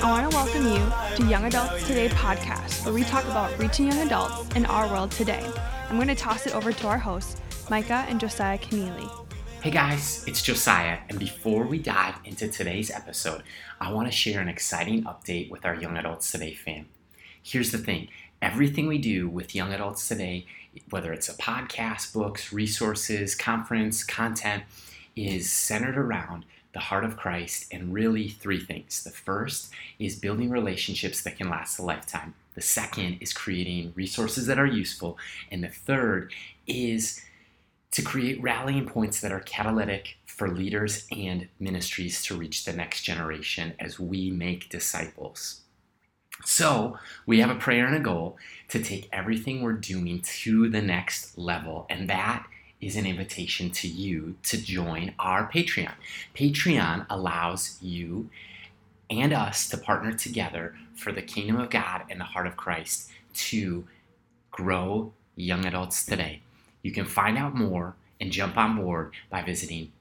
I want to welcome you to Young Adults Today podcast, where we talk about reaching young adults in our world today. I'm going to toss it over to our hosts, Micah and Josiah Keneally. Hey guys, it's Josiah, and before we dive into today's episode, I want to share an exciting update with our Young Adults Today fam. Here's the thing, everything we do with Young Adults Today, whether it's a podcast, books, resources, conference, content, is centered around the heart of Christ and really three things. The first is building relationships that can last a lifetime. The second is creating resources that are useful. And the third is to create rallying points that are catalytic for leaders and ministries to reach the next generation as we make disciples. So we have a prayer and a goal to take everything we're doing to the next level, and that is an invitation to you to join our Patreon. Patreon allows you and us to partner together for the kingdom of God and the heart of Christ to grow young adults today. You can find out more and jump on board by visiting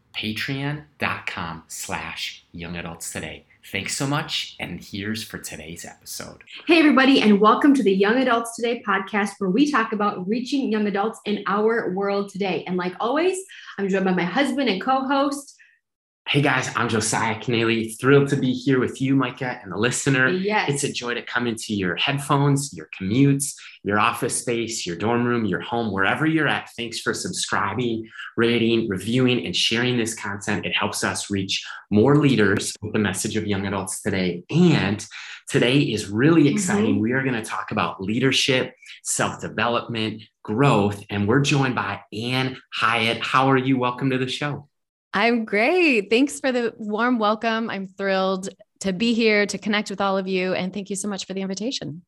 patreon.com/youngadultstoday. Thanks so much, and here's for today's episode. Hey, everybody, and welcome to the Young Adults Today podcast, where we talk about reaching young adults in our world today. And like always, I'm joined by my husband and co-host. Hey guys, I'm Josiah Keneally. Thrilled to be here with you, Micah, and the listener. Yes. It's a joy to come into your headphones, your commutes, your office space, your dorm room, your home, wherever you're at. Thanks for subscribing, rating, reviewing, and sharing this content. It helps us reach more leaders with the message of young adults today. And today is really exciting. We are going to talk about leadership, self-development, growth, and we're joined by Ann Hyatt. How are you? Welcome to the show. I'm great. Thanks for the warm welcome. I'm thrilled to be here to connect with all of you. And thank you so much for the invitation.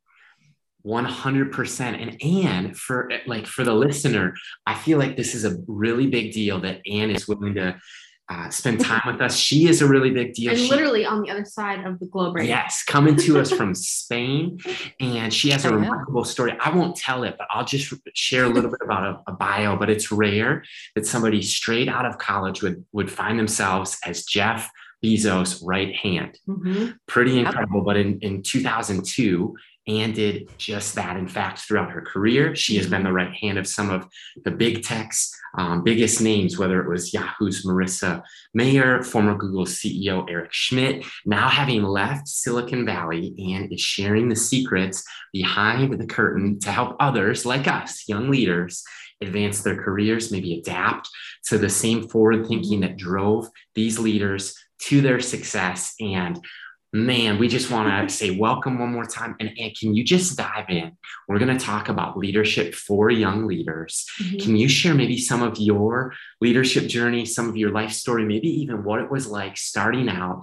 100%. And Ann, for the listener, I feel like this is a really big deal that Ann is willing to spend time with us. She is a really big deal. And literally on the other side of the globe right now. Yes, coming to us from Spain. And she has a remarkable story. I won't tell it, but I'll just share a little bit about a bio. But it's rare that somebody straight out of college would find themselves as Jeff Bezos' right hand. Pretty incredible. But in 2002, Ann did just that. In fact, throughout her career, she has been the right hand of some of the big tech's biggest names, whether it was Yahoo's Marissa Mayer, former Google CEO Eric Schmidt. Now having left Silicon Valley, Ann is sharing the secrets behind the curtain to help others like us, young leaders, advance their careers, maybe adapt to the same forward thinking that drove these leaders to their success. And man, we just want to say welcome one more time. And can you just dive in? We're going to talk about leadership for young leaders. Can you share maybe some of your leadership journey, some of your life story, maybe even what it was like starting out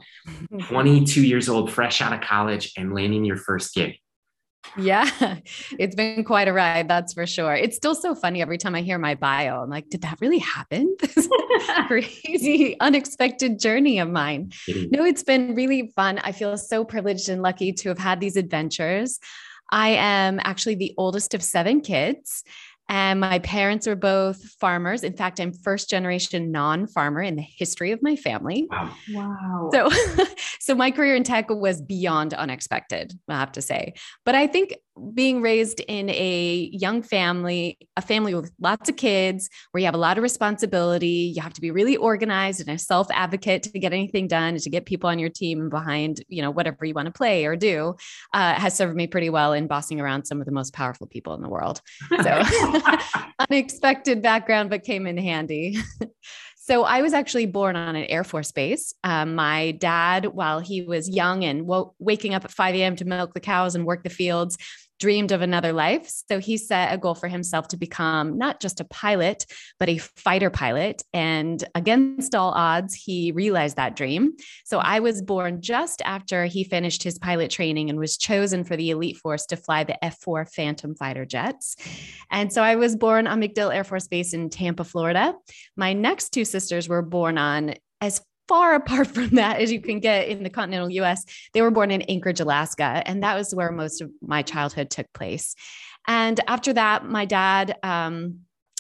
22 years old, fresh out of college and landing your first gig? Yeah, it's been quite a ride. That's for sure. It's still so funny every time I hear my bio. I'm like, did that really happen? This crazy, unexpected journey of mine. No, it's been really fun. I feel so privileged and lucky to have had these adventures. I am actually the oldest of 7 kids. And my parents were both farmers. In fact, I'm first generation non-farmer in the history of my family. Wow. So my career in tech was beyond unexpected, I have to say. But I think being raised in a young family, a family with lots of kids, where you have a lot of responsibility, you have to be really organized and a self-advocate to get anything done and to get people on your team behind, whatever you want to play or do, has served me pretty well in bossing around some of the most powerful people in the world. So unexpected background, but came in handy. So I was actually born on an Air Force base. My dad, while he was young and waking up at 5 a.m. to milk the cows and work the fields, dreamed of another life. So he set a goal for himself to become not just a pilot, but a fighter pilot. And against all odds, he realized that dream. So I was born just after he finished his pilot training and was chosen for the elite force to fly the F-4 Phantom fighter jets. And so I was born on MacDill Air Force Base in Tampa, Florida. My next 2 sisters were born on as far apart from that as you can get in the continental US. They were born in Anchorage, Alaska, and that was where most of my childhood took place. And after that, my dad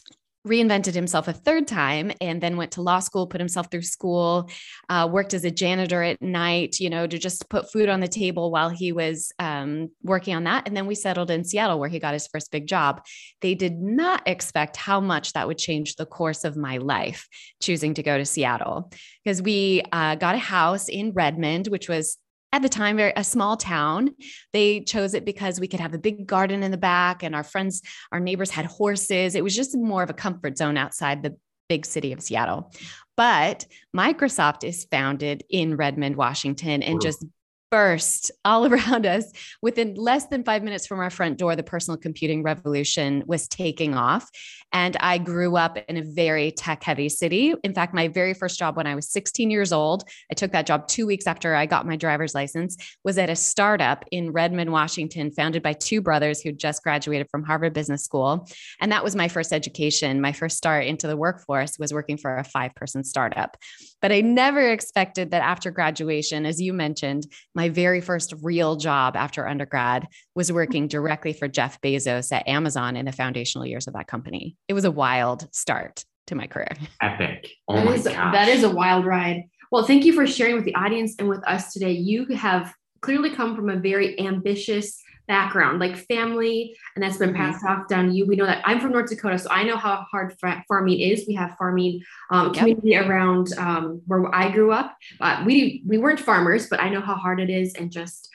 reinvented himself a third time and then went to law school, put himself through school, worked as a janitor at night, to just put food on the table while he was working on that. And then we settled in Seattle where he got his first big job. They did not expect how much that would change the course of my life, choosing to go to Seattle, because we got a house in Redmond, which was at the time, a small town. They chose it because we could have a big garden in the back and our neighbors had horses. It was just more of a comfort zone outside the big city of Seattle. But Microsoft is founded in Redmond, Washington, and just burst all around us. Within less than 5 minutes from our front door, the personal computing revolution was taking off. And I grew up in a very tech-heavy city. In fact, my very first job when I was 16 years old, I took that job 2 weeks after I got my driver's license, was at a startup in Redmond, Washington, founded by two brothers who just graduated from Harvard Business School. And that was my first education. My first start into the workforce was working for a 5-person startup. But I never expected that after graduation, as you mentioned, my very first real job after undergrad was working directly for Jeff Bezos at Amazon in the foundational years of that company. It was a wild start to my career. Epic. Oh my gosh. That is a wild ride. Well, thank you for sharing with the audience and with us today. You have clearly come from a very ambitious background, like family, and that's been passed off down to you. We know that I'm from North Dakota, so I know how hard farming is. We have farming community around where I grew up. We weren't farmers, but I know how hard it is, and just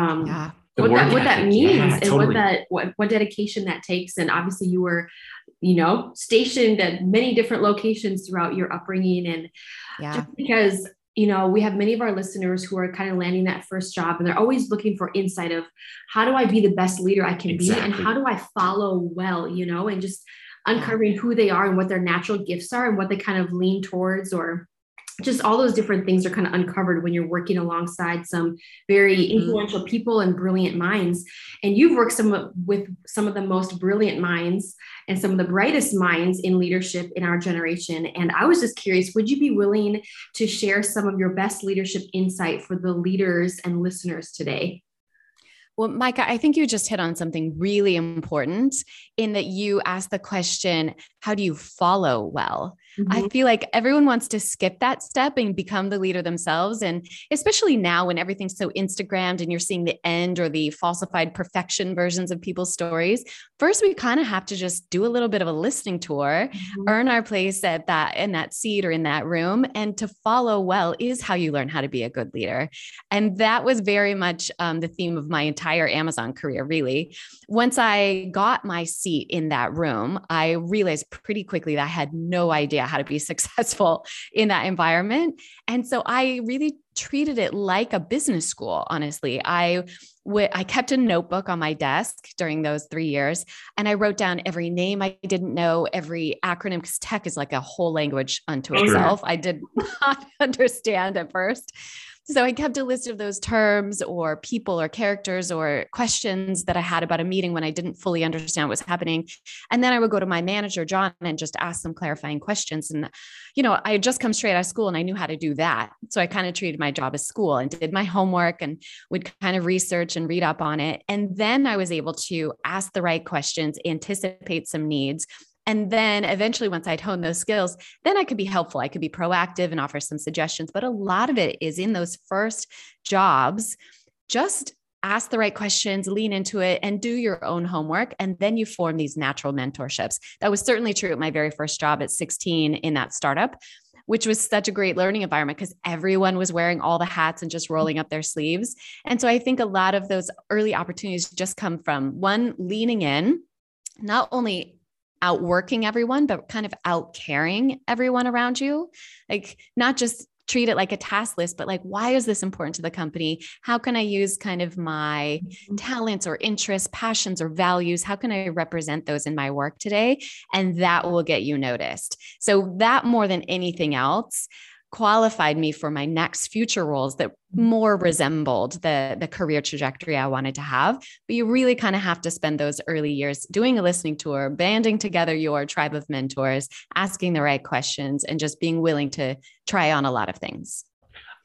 what that means, and totally. what dedication that takes. And obviously, you were, stationed at many different locations throughout your upbringing, and just because. We have many of our listeners who are kind of landing that first job, and they're always looking for insight of how do I be the best leader I can be, and how do I follow well, and just uncovering who they are and what their natural gifts are and what they kind of lean towards, or just all those different things are kind of uncovered when you're working alongside some very influential people and brilliant minds. And you've worked with some of the most brilliant minds and some of the brightest minds in leadership in our generation. And I was just curious, would you be willing to share some of your best leadership insight for the leaders and listeners today? Well, Micah, I think you just hit on something really important in that you asked the question, how do you follow well? I feel like everyone wants to skip that step and become the leader themselves. And especially now when everything's so Instagrammed and you're seeing the end or the falsified perfection versions of people's stories, first, we kind of have to just do a little bit of a listening tour, earn our place in that seat or in that room. And to follow well is how you learn how to be a good leader. And that was very much the theme of my entire Amazon career, really. Once I got my seat in that room, I realized pretty quickly that I had no idea how to be successful in that environment. And so I really treated it like a business school, honestly. I kept a notebook on my desk during those 3 years, and I wrote down every name I didn't know, every acronym, because tech is like a whole language unto itself. I did not understand at first. So I kept a list of those terms or people or characters or questions that I had about a meeting when I didn't fully understand what was happening. And then I would go to my manager, John, and just ask some clarifying questions. And, I had just come straight out of school and I knew how to do that. So I kind of treated my job as school and did my homework and would kind of research and read up on it. And then I was able to ask the right questions, anticipate some needs. And then eventually, once I'd honed those skills, then I could be helpful. I could be proactive and offer some suggestions. But a lot of it is in those first jobs. Just ask the right questions, lean into it, and do your own homework. And then you form these natural mentorships. That was certainly true at my very first job at 16 in that startup, which was such a great learning environment because everyone was wearing all the hats and just rolling up their sleeves. And so I think a lot of those early opportunities just come from one, leaning in, not only outworking everyone, but kind of out caring everyone around you. Like not just treat it like a task list, but like, why is this important to the company? How can I use kind of my talents or interests, passions or values? How can I represent those in my work today? And that will get you noticed. So that more than anything else qualified me for my next future roles that more resembled the career trajectory I wanted to have. But you really kind of have to spend those early years doing a listening tour, banding together your tribe of mentors, asking the right questions, and just being willing to try on a lot of things.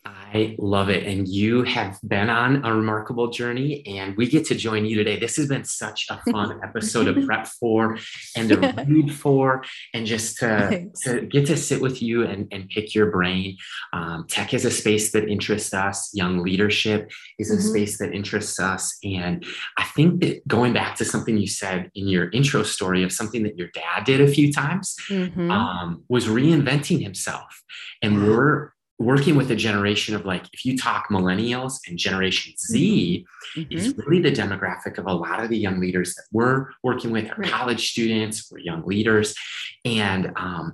I love it. And you have been on a remarkable journey, and we get to join you today. This has been such a fun episode to prep for and to read for, and just to get to sit with you and pick your brain. Tech is a space that interests us. Young leadership is a space that interests us. And I think that going back to something you said in your intro story of something that your dad did a few times, was reinventing himself. And we're working with a generation of, like, if you talk millennials and Generation Z, is really the demographic of a lot of the young leaders that we're working with, are college students, we're young leaders, and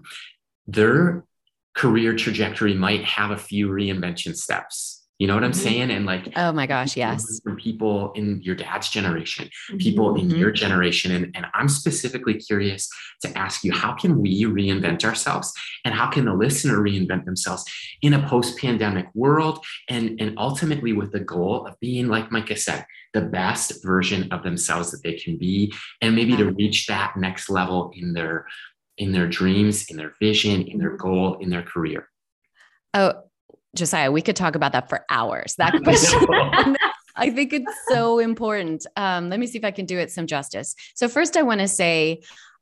their career trajectory might have a few reinvention steps. You know what I'm saying? And like, oh my gosh, yes. From people in your dad's generation, people in your generation. And I'm specifically curious to ask you, how can we reinvent ourselves, and how can the listener reinvent themselves in a post-pandemic world, and ultimately with the goal of being, like Micah said, the best version of themselves that they can be, and maybe to reach that next level in their dreams, in their vision, in their goal, in their career. Oh, Josiah, we could talk about that for hours. That question, I think it's so important. Let me see if I can do it some justice. So first, I want to say,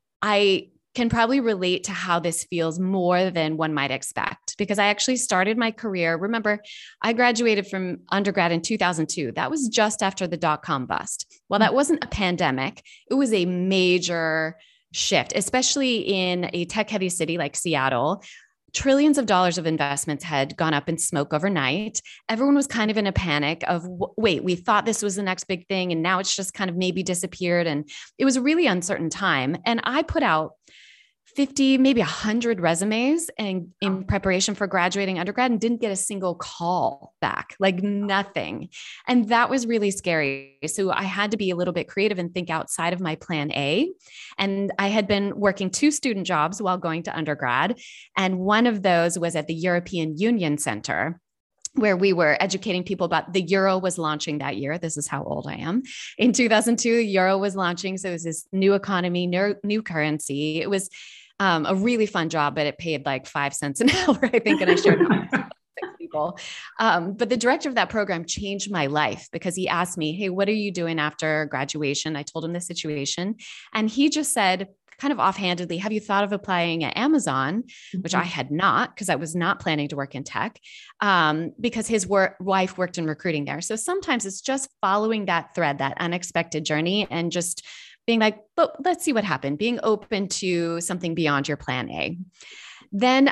I can probably relate to how this feels more than one might expect, because I actually started my career. Remember, I graduated from undergrad in 2002. That was just after the dot-com bust. Well, that wasn't a pandemic. It was a major shift, especially in a tech-heavy city like Seattle. Trillions of dollars of investments had gone up in smoke overnight. Everyone was kind of in a panic of, wait, we thought this was the next big thing, and now it's just kind of maybe disappeared. And it was a really uncertain time. And I put out 50, maybe 100 resumes and in preparation for graduating undergrad, and didn't get a single call back, like nothing. And that was really scary. So I had to be a little bit creative and think outside of my plan A. And I had been working 2 student jobs while going to undergrad. And one of those was at the European Union Center, where we were educating people about the euro was launching that year. This is how old I am. In 2002, the euro was launching. So it was this new economy, new currency. It was a really fun job, but it paid like 5 cents an hour, I think. And I shared it with 6 people. But the director of that program changed my life, because he asked me, hey, what are you doing after graduation? I told him the situation. And he just said, kind of offhandedly, have you thought of applying at Amazon? Which I had not, because I was not planning to work in tech, because his wife worked in recruiting there. So sometimes it's just following that thread, that unexpected journey, and just being like, but let's see what happened, being open to something beyond your plan A. Then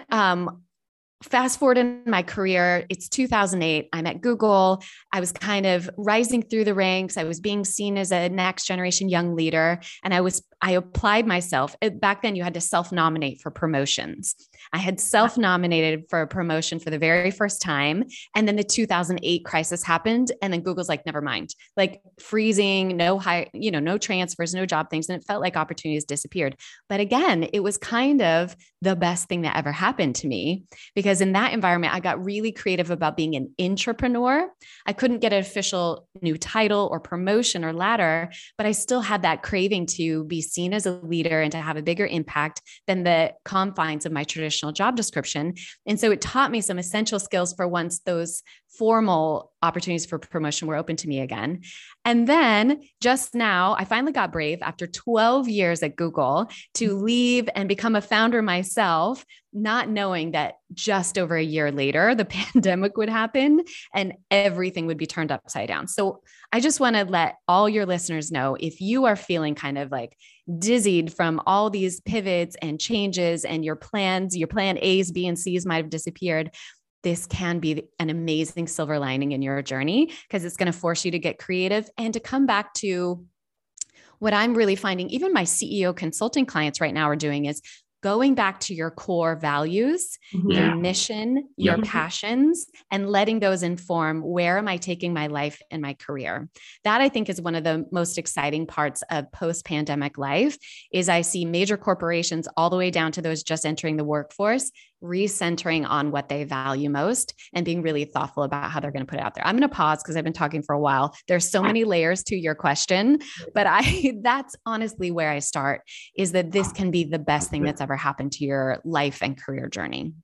fast forward in my career, it's 2008. I'm at Google. I was kind of rising through the ranks. I was being seen as a next generation young leader. And I applied myself. Back then you had to self-nominate for promotions. I had self-nominated for a promotion for the very first time. And then the 2008 crisis happened. And then Google's like, never mind, like freezing, no transfers, no job things. And it felt like opportunities disappeared. But again, it was kind of the best thing that ever happened to me, because in that environment, I got really creative about being an intrapreneur. I couldn't get an official new title or promotion or ladder, but I still had that craving to be seen as a leader and to have a bigger impact than the confines of my traditional job description. And so it taught me some essential skills for once those formal opportunities for promotion were open to me again. And then just now, I finally got brave after 12 years at Google to leave and become a founder myself, not knowing that just over a year later, the pandemic would happen and everything would be turned upside down. So I just want to let all your listeners know, if you are feeling kind of like dizzied from all these pivots and changes, and your plan A's, B, and C's might have disappeared, this can be an amazing silver lining in your journey, because it's going to force you to get creative and to come back to what I'm really finding even my CEO consulting clients right now are doing, is going back to your core values, your mission, your passions, and letting those inform, where am I taking my life and my career? That, I think, is one of the most exciting parts of post-pandemic life. Is I see major corporations all the way down to those just entering the workforce, recentering on what they value most and being really thoughtful about how they're going to put it out there. I'm going to pause because I've been talking for a while. There's so many layers to your question, but that's honestly where I start, is that this can be the best thing that's ever happened to your life and career journey.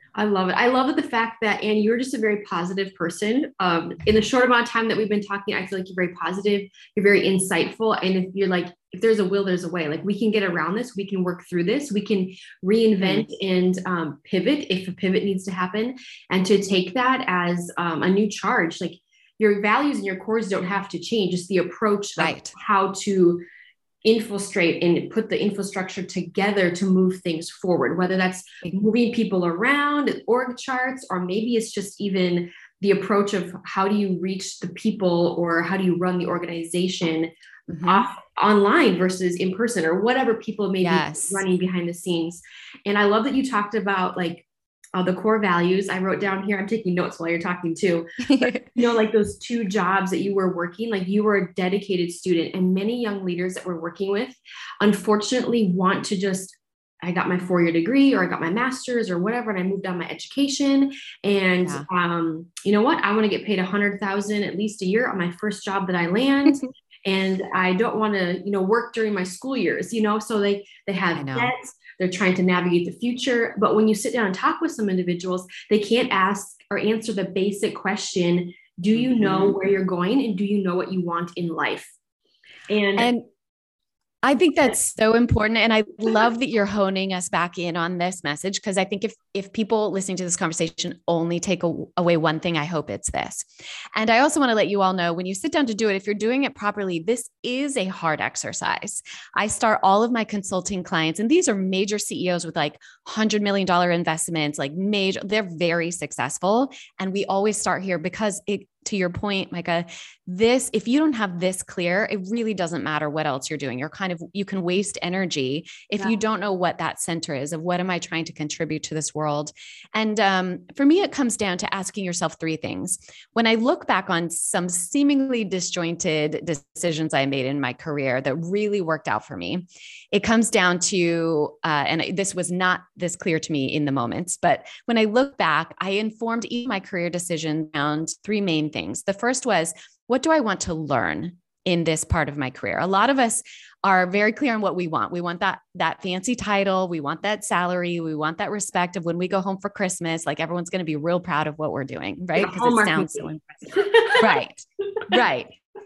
I love it. I love the fact that, Anne, you're just a very positive person. In the short amount of time that we've been talking, I feel like you're very positive. You're very insightful. And if you're like, if there's a will, there's a way. Like we can get around this. We can work through this. We can reinvent and pivot if a pivot needs to happen. And to take that as a new charge, like your values and your cores don't have to change. Just the approach of how to infiltrate and put the infrastructure together to move things forward, whether that's moving people around, org charts, or maybe it's just even the approach of how do you reach the people or how do you run the organization off online versus in person, or whatever people may be running behind the scenes. And I love that you talked about like the core values. I wrote down here, I'm taking notes while you're talking too, but, like those 2 jobs that you were working, like you were a dedicated student, and many young leaders that we're working with, unfortunately want to just, I got my 4-year degree or I got my master's or whatever, and I moved on my education. And you know what? I want to get paid $100,000 at least a year on my first job that I land. And I don't want to, work during my school years, so they have debt. They're trying to navigate the future. But when you sit down and talk with some individuals, they can't ask or answer the basic question, do you know where you're going? And do you know what you want in life? And I think that's so important. And I love that you're honing us back in on this message, because I think if people listening to this conversation only take away one thing, I hope it's this. And I also want to let you all know, when you sit down to do it, if you're doing it properly, this is a hard exercise. I start all of my consulting clients, and these are major CEOs with like $100 million investments, like major, they're very successful. And we always start here because to your point, Micah, if you don't have this clear, it really doesn't matter what else you're doing. You can waste energy if you don't know what that center is of what am I trying to contribute to this world. And for me, it comes down to asking yourself 3 things. When I look back on some seemingly disjointed decisions I made in my career that really worked out for me, it comes down to, and this was not this clear to me in the moments, but when I look back, I informed each of my career decisions around 3 main things. The first was, what do I want to learn in this part of my career? A lot of us are very clear on what we want. We want that fancy title. We want that salary. We want that respect of when we go home for Christmas, like everyone's going to be real proud of what we're doing, right? Because it sounds so impressive. Right.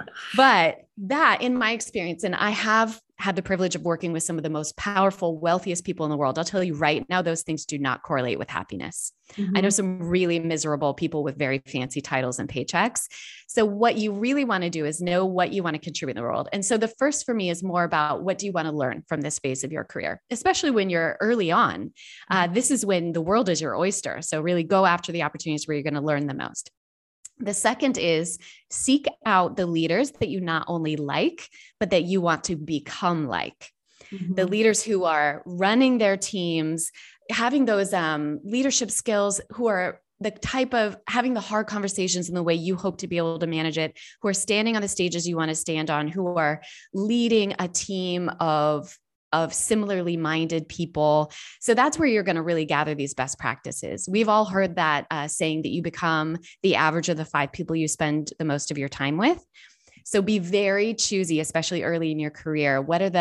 But that, in my experience, and I have had the privilege of working with some of the most powerful, wealthiest people in the world. I'll tell you right now, those things do not correlate with happiness. I know some really miserable people with very fancy titles and paychecks. So what you really want to do is know what you want to contribute in the world. And so the first for me is more about what do you want to learn from this phase of your career, especially when you're early on. This is when the world is your oyster. So really go after the opportunities where you're going to learn the most. The second is seek out the leaders that you not only like, but that you want to become like. The leaders who are running their teams, having those leadership skills, who are the type of having the hard conversations in the way you hope to be able to manage it, who are standing on the stages you want to stand on, who are leading a team of similarly minded people. So that's where you're going to really gather these best practices. We've all heard that saying that you become the average of the 5 people you spend the most of your time with. So be very choosy, especially early in your career.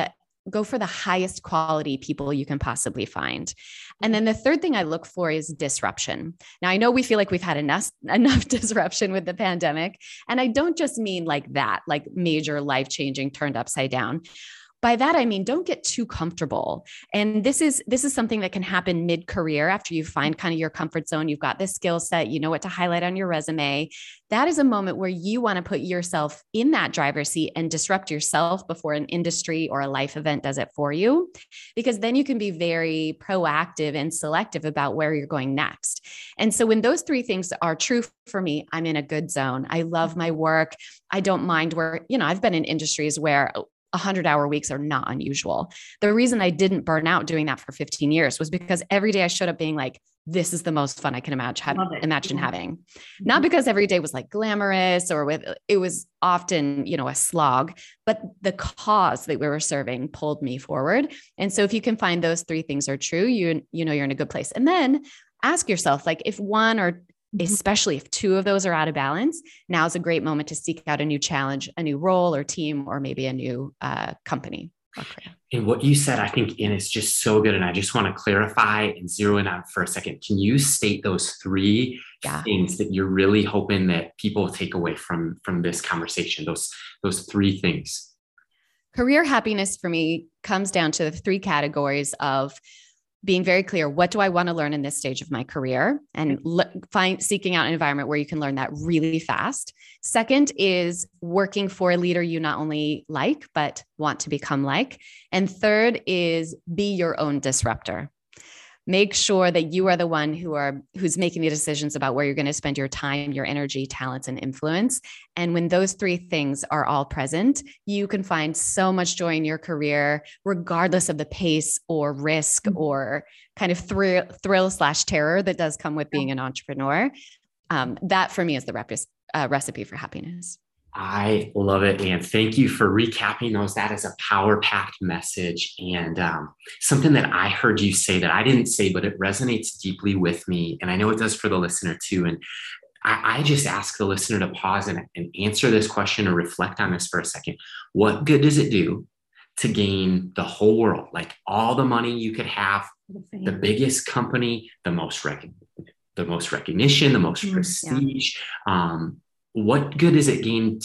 Go for the highest quality people you can possibly find. And then the third thing I look for is disruption. Now, I know we feel like we've had enough disruption with the pandemic. And I don't just mean like that, like major life-changing turned upside down. By that, I mean, don't get too comfortable. And this is something that can happen mid-career after you find kind of your comfort zone. You've got this skill set, you know what to highlight on your resume. That is a moment where you want to put yourself in that driver's seat and disrupt yourself before an industry or a life event does it for you, because then you can be very proactive and selective about where you're going next. And so when those 3 things are true for me, I'm in a good zone. I love my work. I don't mind where, I've been in industries where 100-hour weeks are not unusual. The reason I didn't burn out doing that for 15 years was because every day I showed up being like, this is the most fun I can imagine having. Not because every day was like glamorous it was often, a slog, but the cause that we were serving pulled me forward. And so if you can find those 3 things are true, you know, you're in a good place. And then ask yourself, like if one or especially if 2 of those are out of balance, now is a great moment to seek out a new challenge, a new role or team, or maybe a new company. And what you said, I think, and it's just so good. And I just want to clarify and zero in on for a second. Can you state those three things that you're really hoping that people take away from this conversation? Those three things. Career happiness for me comes down to the three categories of being very clear. What do I want to learn in this stage of my career? And seeking out an environment where you can learn that really fast. Second is working for a leader you not only like, but want to become like. And third is be your own disruptor. Make sure that you are the one who's making the decisions about where you're going to spend your time, your energy, talents, and influence. And when those three things are all present, you can find so much joy in your career, regardless of the pace or risk or kind of thrill/terror that does come with being an entrepreneur. That for me is the recipe for happiness. I love it. And thank you for recapping those. That is a power-packed message. And something that I heard you say that I didn't say, but it resonates deeply with me. And I know it does for the listener too. And I just ask the listener to pause and answer this question or reflect on this for a second. What good does it do to gain the whole world? Like all the money you could have, the biggest company, the most recognition, the most prestige. What good does it gain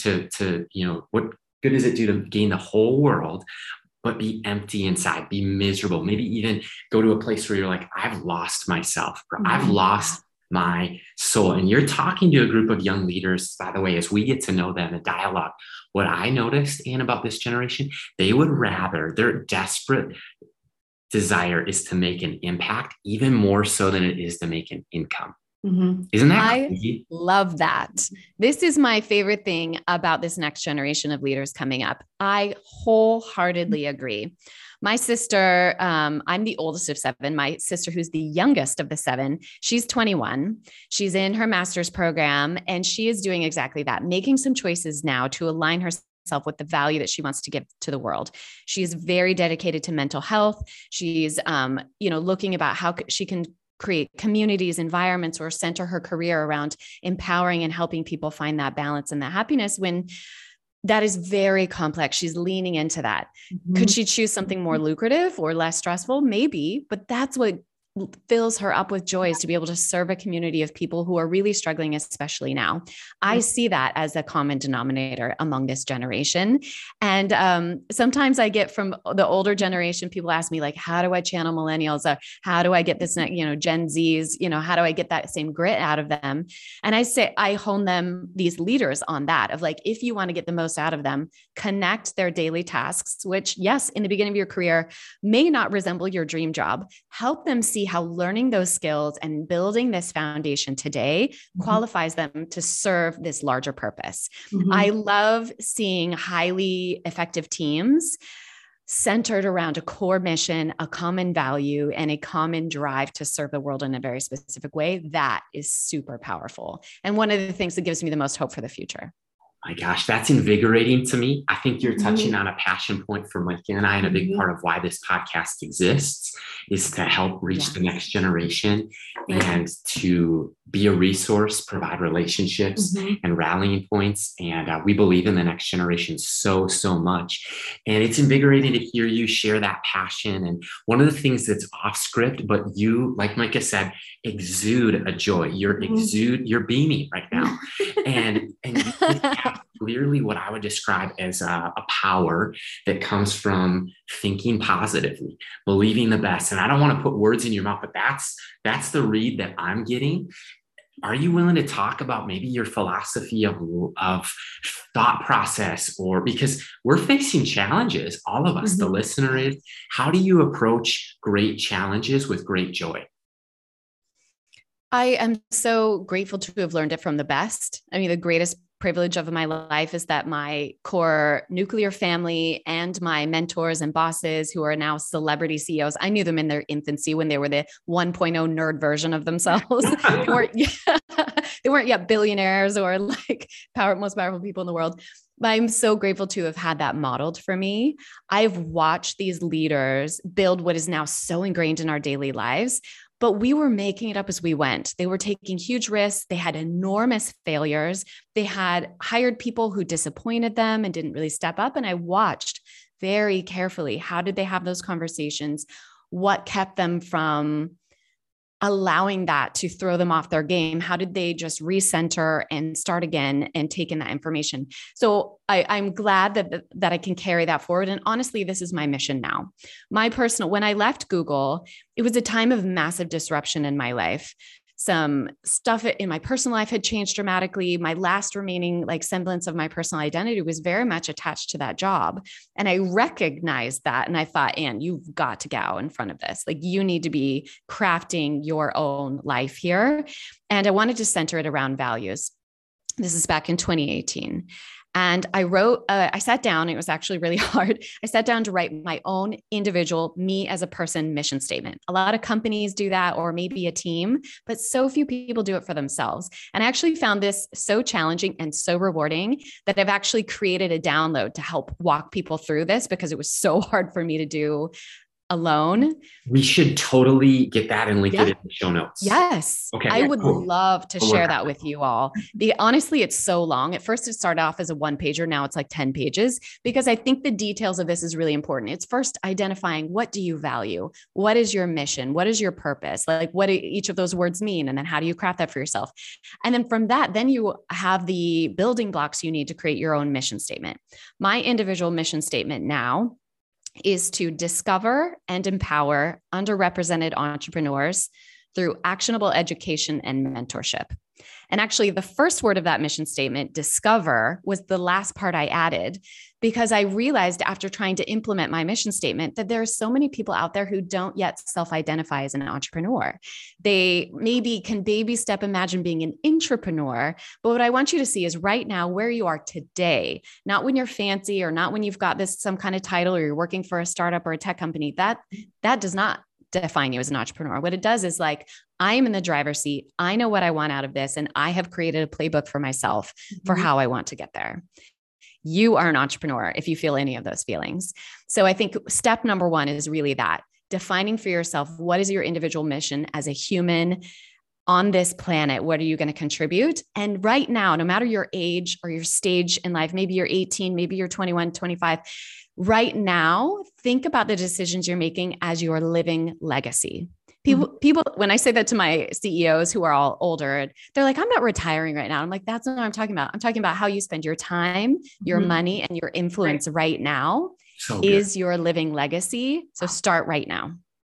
what good does it do to gain the whole world, but be empty inside, be miserable, maybe even go to a place where you're like, I've lost myself, or I've lost my soul. And you're talking to a group of young leaders, by the way, as we get to know them and dialogue. What I noticed, Anne, about this generation, they would rather, their desperate desire is to make an impact even more so than it is to make an income. Isn't that crazy? I love that. This is my favorite thing about this next generation of leaders coming up. I wholeheartedly agree. My sister, I'm the oldest of seven. My sister, who's the youngest of the seven, she's 21. She's in her master's program, and she is doing exactly that, making some choices now to align herself with the value that she wants to give to the world. She is very dedicated to mental health. She's, looking about how she can create communities, environments, or center her career around empowering and helping people find that balance and that happiness when that is very complex. She's leaning into that. Could she choose something more lucrative or less stressful? Maybe, but that's what fills her up with joy, is to be able to serve a community of people who are really struggling, especially now. I see that as a common denominator among this generation. And sometimes I get from the older generation, people ask me like, how do I channel millennials? Or how do I get this, Gen Zs, how do I get that same grit out of them? And I say, I hone them, these leaders, on that of like, if you want to get the most out of them, connect their daily tasks, which yes, in the beginning of your career may not resemble your dream job. Help them see how learning those skills and building this foundation today qualifies them to serve this larger purpose. I love seeing highly effective teams centered around a core mission, a common value, and a common drive to serve the world in a very specific way. That is super powerful. And one of the things that gives me the most hope for the future. My gosh, that's invigorating to me. I think you're touching on a passion point for Micah and I, and a big part of why this podcast exists is to help reach the next generation and to be a resource, provide relationships and rallying points. And we believe in the next generation so much. And it's invigorating to hear you share that passion. And one of the things that's off script, but you, like Micah said, exude a joy. You're beaming right now. And you have clearly what I would describe as a power that comes from thinking positively, believing the best. And I don't want to put words in your mouth, but that's the read that I'm getting. Are you willing to talk about maybe your philosophy of thought process, or because we're facing challenges, all of us, the listener is, how do you approach great challenges with great joy? I am so grateful to have learned it from the best. I mean, the greatest privilege of my life is that my core nuclear family and my mentors and bosses, who are now celebrity CEOs, I knew them in their infancy when they were the 1.0 nerd version of themselves. They weren't yet billionaires or like most powerful people in the world. But I'm so grateful to have had that modeled for me. I've watched these leaders build what is now so ingrained in our daily lives, but we were making it up as we went. They were taking huge risks. They had enormous failures. They had hired people who disappointed them and didn't really step up. And I watched very carefully. How did they have those conversations? What kept them from allowing that to throw them off their game? How did they just recenter and start again and take in that information? So I'm glad that I can carry that forward. And honestly, this is my mission now. When I left Google, it was a time of massive disruption in my life. Some stuff in my personal life had changed dramatically. My last remaining semblance of my personal identity was very much attached to that job. And I recognized that. And I thought, Anne, you've got to get out in front of this. You need to be crafting your own life here. And I wanted to center it around values. This is back in 2018. And I sat down, it was actually really hard. I sat down to write my own individual, me as a person mission statement. A lot of companies do that, or maybe a team, but so few people do it for themselves. And I actually found this so challenging and so rewarding that I've actually created a download to help walk people through this, because it was so hard for me to do alone. We should totally get that and link it in the show notes. Yes. Okay. I would love to share that with you all. Honestly, it's so long. At first it started off as a 1-pager. Now it's 10 pages, because I think the details of this is really important. It's first identifying, what do you value? What is your mission? What is your purpose? What do each of those words mean? And then how do you craft that for yourself? And then from that, then you have the building blocks you need to create your own mission statement. My individual mission statement now is to discover and empower underrepresented entrepreneurs through actionable education and mentorship. And actually, the first word of that mission statement, discover, was the last part I added, because I realized after trying to implement my mission statement that there are so many people out there who don't yet self-identify as an entrepreneur. They maybe can baby step imagine being an intrapreneur, but what I want you to see is right now where you are today, not when you're fancy or not when you've got some kind of title or you're working for a startup or a tech company. That does not define you as an entrepreneur. What it does is I am in the driver's seat. I know what I want out of this. And I have created a playbook for myself for how I want to get there. You are an entrepreneur if you feel any of those feelings. So I think step number 1 is really that, defining for yourself, what is your individual mission as a human on this planet? What are you going to contribute? And right now, no matter your age or your stage in life, maybe you're 18, maybe you're 21, 25, right now, think about the decisions you're making as your living legacy. People, when I say that to my CEOs who are all older, they're like, I'm not retiring right now. I'm like, that's not what I'm talking about. I'm talking about how you spend your time, your money, and your influence right now is your living legacy. So start right now.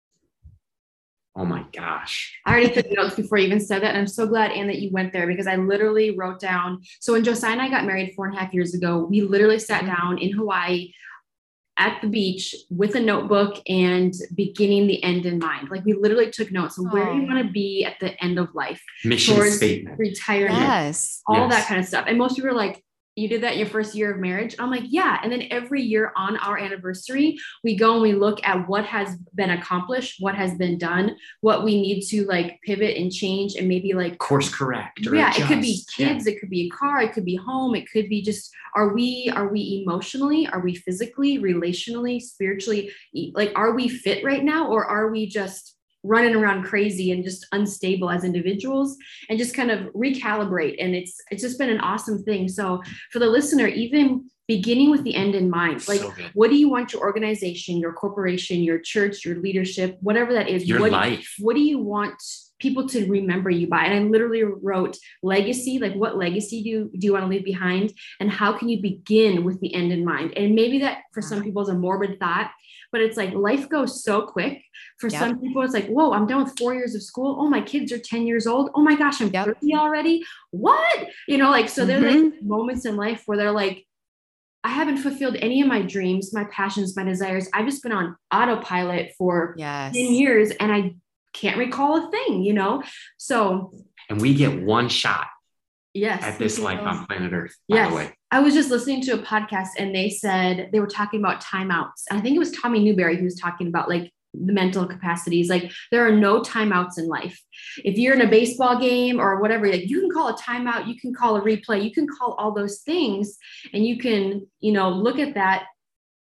Oh my gosh. I already took notes before you even said that. And I'm so glad, Anne, that you went there, because I literally wrote down. So when Josiah and I got married 4.5 years ago, we literally sat down in Hawaii at the beach with a notebook and beginning the end in mind. We literally took notes on where do you want to be at the end of life, mission statement, retirement, that kind of stuff. And most people are like, you did that in your first year of marriage? I'm like, yeah. And then every year on our anniversary, we go and we look at what has been accomplished, what has been done, what we need to pivot and change, and maybe course correct. Adjust. It could be kids, it could be a car, it could be home, it could be just, are we emotionally, are we physically, relationally, spiritually, are we fit right now? Or are we just running around crazy and just unstable as individuals, and just kind of recalibrate? And it's just been an awesome thing. So for the listener, even beginning with the end in mind, what do you want your organization, your corporation, your church, your leadership, whatever that is, your life, what do you want people to remember you by? And I literally wrote legacy, what legacy do you want to leave behind? And how can you begin with the end in mind? And maybe that for some people is a morbid thought, but it's life goes so quick. For some people, it's whoa, I'm done with 4 years of school. Oh, my kids are 10 years old. Oh my gosh, I'm 30 already. What? So there's moments in life where they're I haven't fulfilled any of my dreams, my passions, my desires. I've just been on autopilot for 10 years and I can't recall a thing, So. And we get one shot at this life on planet Earth, by the way. I was just listening to a podcast and they said, they were talking about timeouts. And I think it was Tommy Newberry who was talking about the mental capacities. There are no timeouts in life. If you're in a baseball game or whatever, you can call a timeout, you can call a replay, you can call all those things, and you can, look at that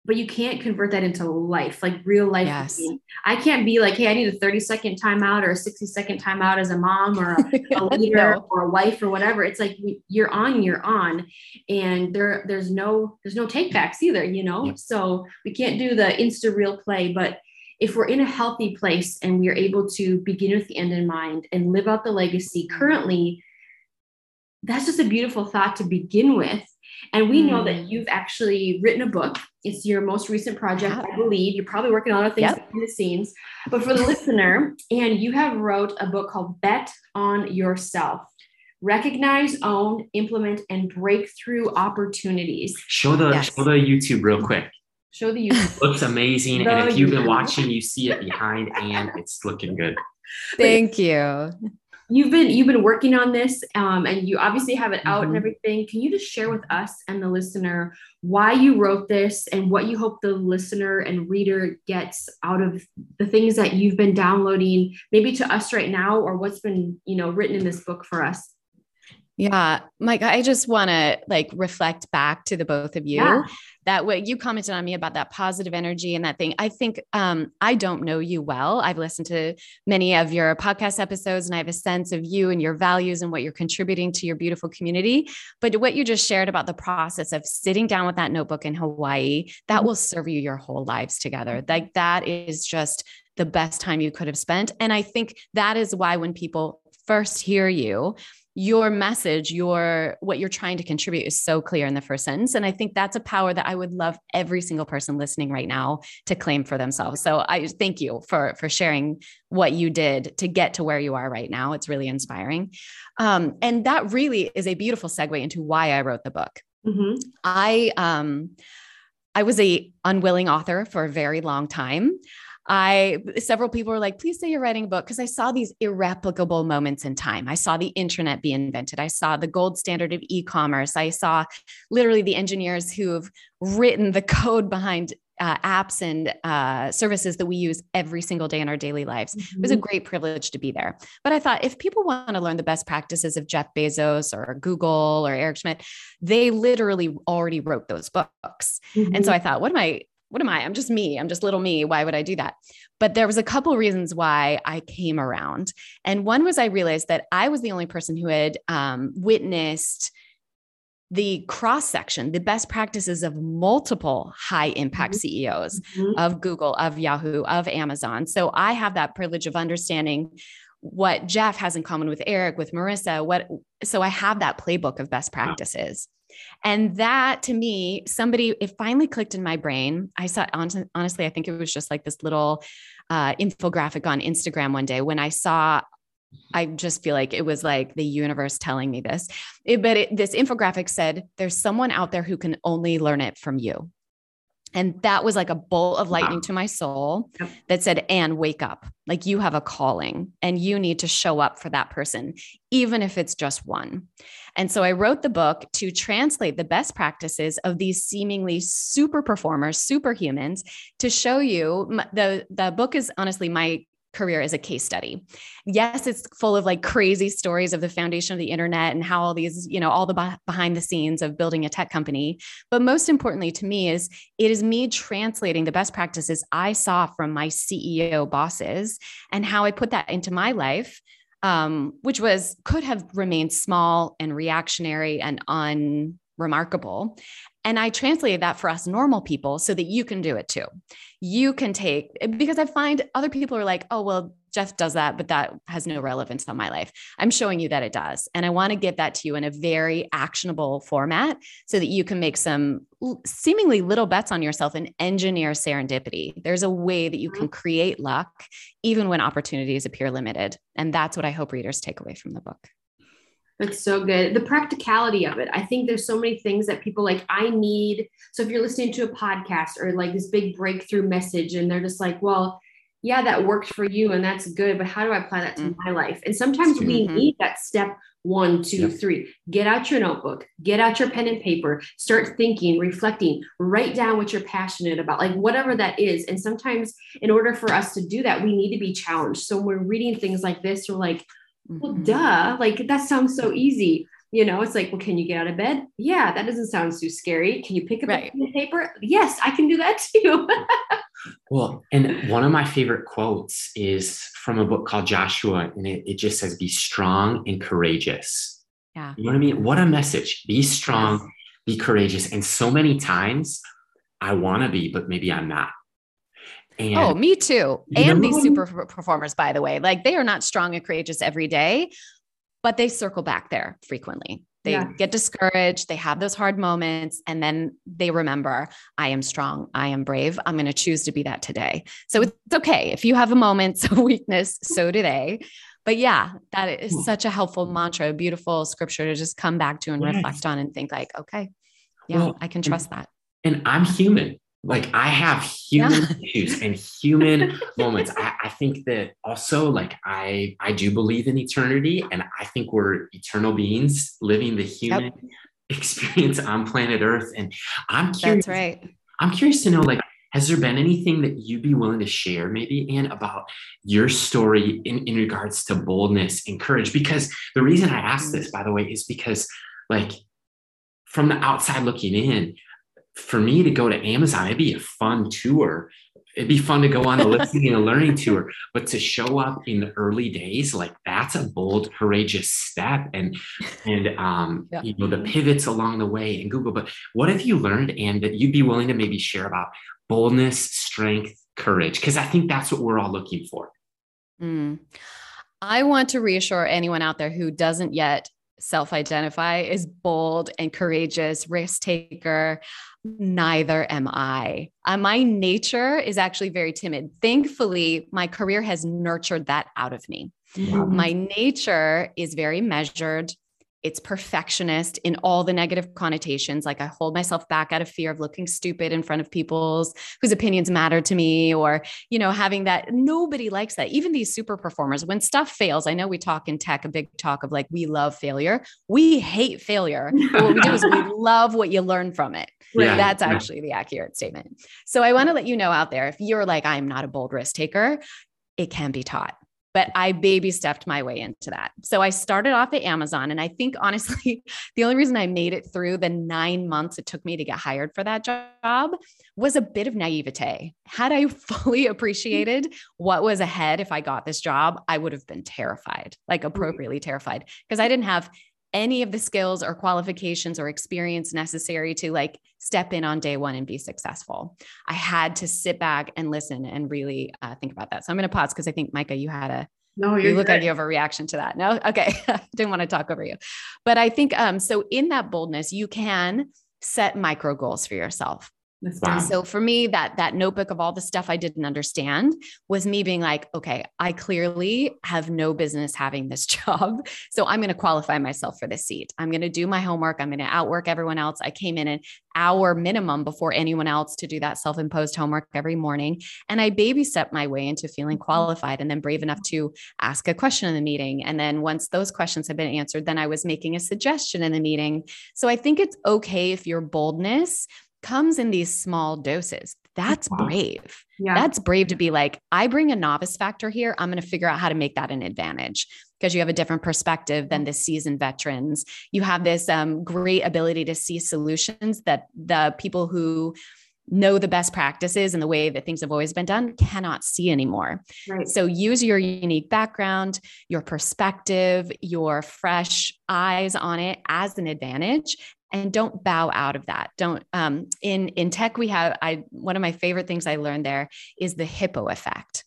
but you can't convert that into life, like real life. Yes. I can't be like, hey, I need a 30-second timeout or a 60-second timeout as a mom or a leader No. or a wife or whatever. It's like, you're on, and there's no take backs either, Yep. So we can't do the Insta reel play, but if we're in a healthy place and we are able to begin with the end in mind and live out the legacy currently, that's just a beautiful thought to begin with. And we know that you've actually written a book. It's your most recent project, I believe. You're probably working on other things behind the scenes. But for the listener, and you have wrote a book called Bet on Yourself. Recognize, own, implement, and break through opportunities. Show the YouTube real quick. Show the YouTube. Looks amazing. And if you've been watching, you see it behind, and it's looking good. Thank you. You've been working on this, and you obviously have it out and everything. Can you just share with us and the listener why you wrote this and what you hope the listener and reader gets out of the things that you've been downloading, maybe to us right now, or what's been, written in this book for us? Yeah, Mike, I just want to reflect back to the both of you that what you commented on me about that positive energy and that thing. I think I don't know you well. I've listened to many of your podcast episodes and I have a sense of you and your values and what you're contributing to your beautiful community. But what you just shared about the process of sitting down with that notebook in Hawaii, that will serve you your whole lives together. Like that is just the best time you could have spent. And I think that is why when people first hear you, your message, what you're trying to contribute is so clear in the first sentence. And I think that's a power that I would love every single person listening right now to claim for themselves. So I thank you for sharing what you did to get to where you are right now. It's really inspiring. And that really is a beautiful segue into why I wrote the book. I was a unwilling author for a very long time. Several people were like, please say you're writing a book. Cause I saw these irreplicable moments in time. I saw the internet be invented. I saw the gold standard of e-commerce. I saw literally the engineers who have written the code behind apps and services that we use every single day in our daily lives. It was a great privilege to be there. But I thought if people want to learn the best practices of Jeff Bezos or Google or Eric Schmidt, they literally already wrote those books. And so I thought, what am I? I'm just me. I'm just little me. Why would I do that? But there was a couple of reasons why I came around. And one was I realized that I was the only person who had witnessed the cross-section, the best practices of multiple high impact CEOs of Google, of Yahoo, of Amazon. So I have that privilege of understanding what Jeff has in common with Eric, with Marissa, so I have that playbook of best practices. And that to me, it finally clicked in my brain. I saw, honestly, I think it was just like this little infographic on Instagram one day when I just feel like it was like the universe telling me this, this infographic said, there's someone out there who can only learn it from you. And that was like a bolt of lightning to my soul that said, Anne, wake up. Like you have a calling and you need to show up for that person, even if it's just one. And so I wrote the book to translate the best practices of these seemingly super performers, superhumans, to show you the book is honestly my career as a case study. Yes, it's full of like crazy stories of the foundation of the internet and how all these, all the behind the scenes of building a tech company. But most importantly to me it is me translating the best practices I saw from my CEO bosses and how I put that into my life, which could have remained small and reactionary and unremarkable. And I translated that for us normal people so that you can do it too. You can because I find other people are like, oh, well, Jeff does that, but that has no relevance on my life. I'm showing you that it does. And I want to give that to you in a very actionable format so that you can make some seemingly little bets on yourself and engineer serendipity. There's a way that you can create luck even when opportunities appear limited. And that's what I hope readers take away from the book. That's so good. The practicality of it. I think there's so many things that people so if you're listening to a podcast or like this big breakthrough message and they're just like, well, yeah, that worked for you and that's good, but how do I apply that to my life? And sometimes we need that step 1, 2, 3, get out your notebook, get out your pen and paper, start thinking, reflecting, write down what you're passionate about, like whatever that is. And sometimes in order for us to do that, we need to be challenged. So when we're reading things like this, we're like, well, duh, like that sounds so easy. It's like, well, can you get out of bed? Yeah, that doesn't sound too scary. Can you pick up Right. the paper? Yes, I can do that too. Well, and one of my favorite quotes is from a book called Joshua, and it just says, be strong and courageous. Yeah. You know what I mean? What a message. Be strong, be courageous. And so many times I want to be, but maybe I'm not. And me too. And these super performers, by the way, like they are not strong and courageous every day, but they circle back there frequently. They get discouraged. They have those hard moments. And then they remember, I am strong. I am brave. I'm going to choose to be that today. So it's okay. If you have a moment of weakness, so do they. But yeah, that is such a helpful mantra, a beautiful scripture to just come back to and reflect on and think like, okay, I can trust that. And I'm human. Like I have human issues and human moments. I think that also like I do believe in eternity, and I think we're eternal beings living the human experience on planet Earth. And I'm curious. That's right. I'm curious to know, like, has there been anything that you'd be willing to share maybe, Anne, about your story in regards to boldness and courage? Because the reason I asked this, by the way, is because like from the outside looking in, for me to go to Amazon, it'd be a fun tour. It'd be fun to go on a listening and a learning tour, but to show up in the early days, like that's a bold, courageous step. And the pivots along the way in Google. But what have you learned, Anne, that you'd be willing to maybe share about boldness, strength, courage? Because I think that's what we're all looking for. I want to reassure anyone out there who doesn't yet self-identify as bold and courageous, risk taker. Neither am I. My nature is actually very timid. Thankfully, my career has nurtured that out of me. My nature is very measured. It's perfectionist in all the negative connotations. Like I hold myself back out of fear of looking stupid in front of people's whose opinions matter to me, or, having that. Nobody likes that. Even these super performers, when stuff fails, I know we talk in tech, a big talk of like, we love failure. We hate failure. But what we do is we love what you learn from it. Yeah. That's actually the accurate statement. So I want to let you know out there, if you're like, I'm not a bold risk taker, it can be taught. But I baby stepped my way into that. So I started off at Amazon. And I think honestly, the only reason I made it through the 9 months it took me to get hired for that job was a bit of naivete. Had I fully appreciated what was ahead if I got this job, I would have been terrified, like appropriately terrified, because I didn't have any of the skills or qualifications or experience necessary to like step in on day one and be successful. I had to sit back and listen and really think about that. So I'm going to pause because I think, Micah, you had you look like you have a reaction to that. No? Okay. Didn't want to talk over you, but I think, so in that boldness, you can set micro goals for yourself. Wow. So for me, that notebook of all the stuff I didn't understand was me being like, okay, I clearly have no business having this job. So I'm going to qualify myself for this seat. I'm going to do my homework. I'm going to outwork everyone else. I came in an hour minimum before anyone else to do that self-imposed homework every morning. And I baby stepped my way into feeling qualified and then brave enough to ask a question in the meeting. And then once those questions have been answered, then I was making a suggestion in the meeting. So I think it's okay if your boldness comes in these small doses. That's brave. Yeah. That's brave to be like, I bring a novice factor here. I'm going to figure out how to make that an advantage because you have a different perspective than the seasoned veterans. You have this great ability to see solutions that the people who know the best practices and the way that things have always been done cannot see anymore. Right. So use your unique background, your perspective, your fresh eyes on it as an advantage. And don't bow out of that. Don't, in tech, we have, one of my favorite things I learned there is the Hippo effect.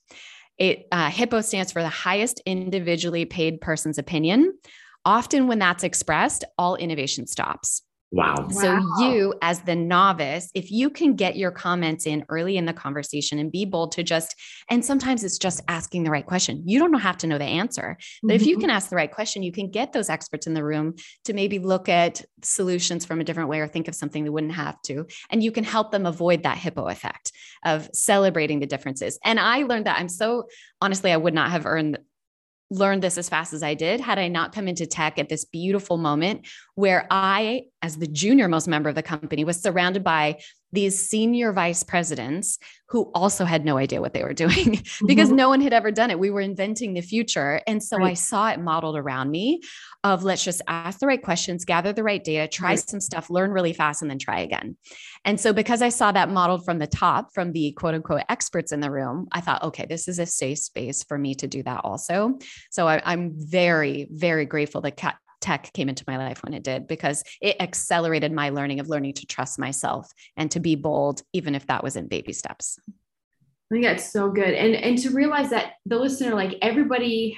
Hippo stands for the highest individually paid person's opinion. Often when that's expressed, all innovation stops. Wow. So you, as the novice, if you can get your comments in early in the conversation and be bold to and sometimes it's just asking the right question. You don't have to know the answer, but if you can ask the right question, you can get those experts in the room to maybe look at solutions from a different way or think of something they wouldn't have to. And you can help them avoid that Hippo effect of celebrating the differences. And I learned that honestly, I would not have learned this as fast as I did had I not come into tech at this beautiful moment where I, as the junior most member of the company, was surrounded by these senior vice presidents who also had no idea what they were doing because no one had ever done it. We were inventing the future. And so I saw it modeled around me of let's just ask the right questions, gather the right data, try some stuff, learn really fast, and then try again. And so because I saw that modeled from the top, from the quote unquote experts in the room, I thought, okay, this is a safe space for me to do that also. So I'm very, very grateful that tech came into my life when it did, because it accelerated my learning to trust myself and to be bold, even if that was in baby steps. I think that's so good. And to realize that the listener, like everybody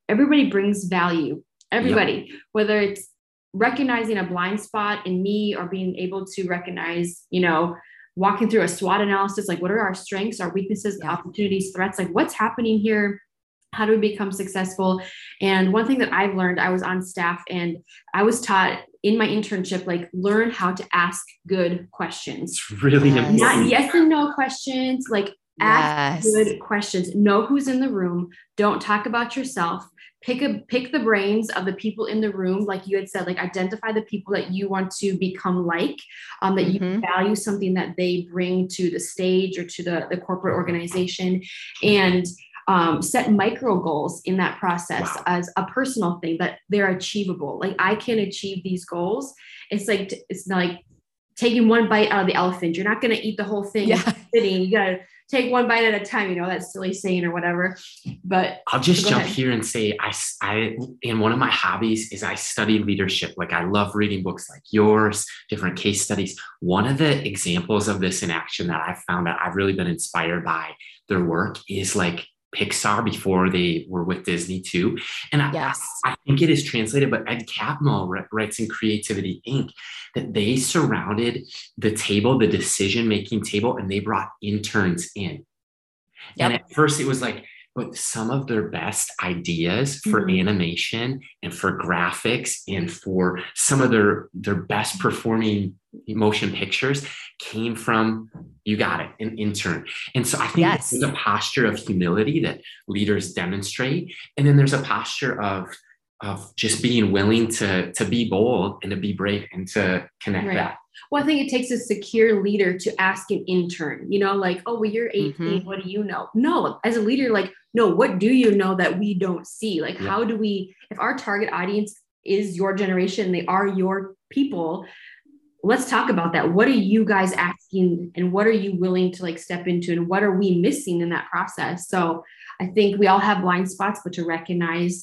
brings value, everybody, whether it's recognizing a blind spot in me or being able to recognize, walking through a SWOT analysis, like what are our strengths, our weaknesses, opportunities, threats, like what's happening here? How do we become successful? And one thing that I've learned, I was on staff and I was taught in my internship, like learn how to ask good questions. It's really important. Not yes and no questions, like ask good questions. Know who's in the room. Don't talk about yourself. Pick the brains of the people in the room. Like you had said, like identify the people that you want to become like, that you value something that they bring to the stage or to the corporate organization, and set micro goals in that process as a personal thing that they're achievable. Like I can achieve these goals. It's like taking one bite out of the elephant. You're not going to eat the whole thing sitting. You got to take one bite at a time, that silly saying or whatever. But I'll just jump here and say, I in one of my hobbies is I study leadership. Like I love reading books like yours, different case studies. One of the examples of this in action that I've found that I've really been inspired by their work is like Pixar before they were with Disney too. And I think it is translated, but Ed Catmull writes in Creativity Inc. that they surrounded the table, the decision-making table, and they brought interns in. And at first it was like, but some of their best ideas for animation and for graphics and for some of their best performing motion pictures came from, you got it, an intern. And so I think there's a posture of humility that leaders demonstrate. And then there's a posture of just being willing to be bold and to be brave and to connect that. Well, I think it takes a secure leader to ask an intern, like, oh, well, you're 18. What do you know? No, as a leader, like, no, what do you know that we don't see? Like, how do we, if our target audience is your generation, they are your people, let's talk about that. What are you guys asking and what are you willing to like step into and what are we missing in that process? So I think we all have blind spots, but to recognize,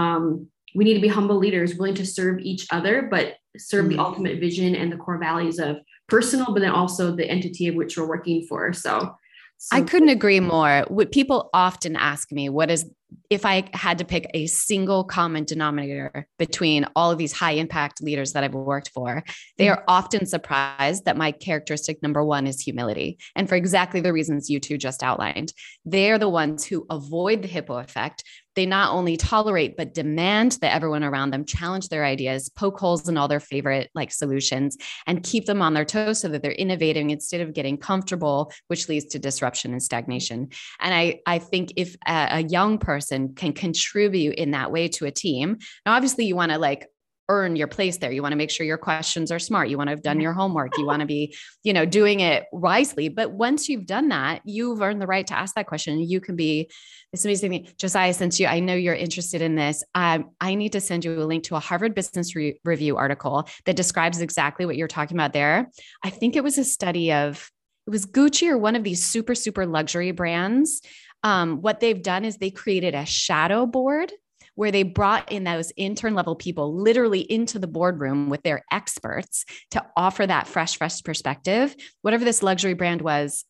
we need to be humble leaders, willing to serve each other, but serve the ultimate vision and the core values of personal, but then also the entity of which we're working for. So I couldn't agree more. What people often ask me, if I had to pick a single common denominator between all of these high impact leaders that I've worked for, they are often surprised that my characteristic number one is humility. And for exactly the reasons you two just outlined, they're the ones who avoid the hippo effect. They not only tolerate, but demand that everyone around them challenge their ideas, poke holes in all their favorite solutions, and keep them on their toes so that they're innovating instead of getting comfortable, which leads to disruption and stagnation. And I think if a young person can contribute in that way to a team, now obviously you want to earn your place there. You want to make sure your questions are smart. You want to have done your homework. You want to be, doing it wisely. But once you've done that, you've earned the right to ask that question. You can be this amazing thing. Josiah, since I know you're interested in this, I need to send you a link to a Harvard Business Review article that describes exactly what you're talking about there. I think it was a study it was Gucci or one of these super, super luxury brands. What they've done is they created a shadow board where they brought in those intern level people literally into the boardroom with their experts to offer that fresh perspective. Whatever this luxury brand was,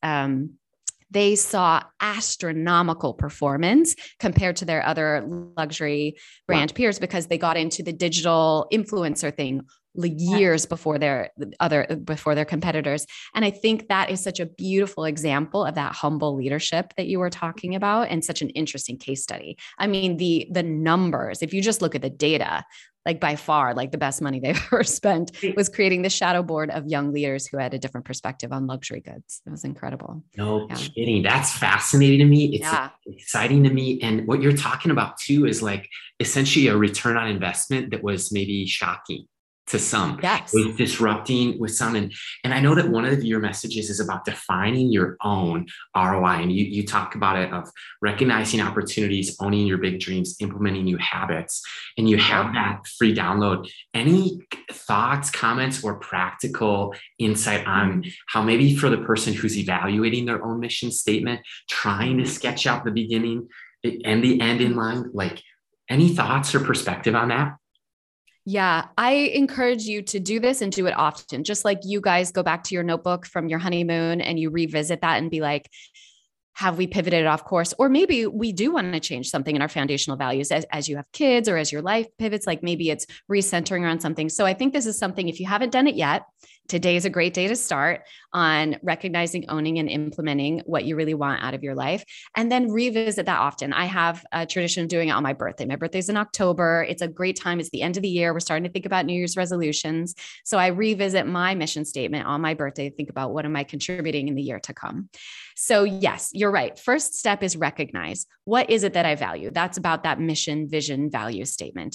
they saw astronomical performance compared to their other luxury brand peers because they got into the digital influencer thing years before their competitors. And I think that is such a beautiful example of that humble leadership that you were talking about and such an interesting case study. I mean, the numbers, if you just look at the data, by far, the best money they've ever spent was creating the shadow board of young leaders who had a different perspective on luxury goods. It was incredible. No kidding. That's fascinating to me. It's exciting to me. And what you're talking about too is essentially a return on investment that was maybe shocking to some. Yes. It's disrupting with some. And I know that one of your messages is about defining your own ROI. And you talk about it of recognizing opportunities, owning your big dreams, implementing new habits, and you have that free download. Any thoughts, comments, or practical insight on how maybe for the person who's evaluating their own mission statement, trying to sketch out the beginning and the end in mind, like any thoughts or perspective on that? Yeah, I encourage you to do this and do it often. Just like you guys go back to your notebook from your honeymoon and you revisit that and be like, have we pivoted off course? Or maybe we do want to change something in our foundational values as you have kids or as your life pivots, like maybe it's recentering around something. So I think this is something, if you haven't done it yet, today is a great day to start on recognizing, owning, and implementing what you really want out of your life. And then revisit that often. I have a tradition of doing it on my birthday. My birthday's in October. It's a great time. It's the end of the year. We're starting to think about New Year's resolutions. So I revisit my mission statement on my birthday, think about what am I contributing in the year to come. So yes, you're right. First step is recognize, what is it that I value? That's about that mission, vision, value statement.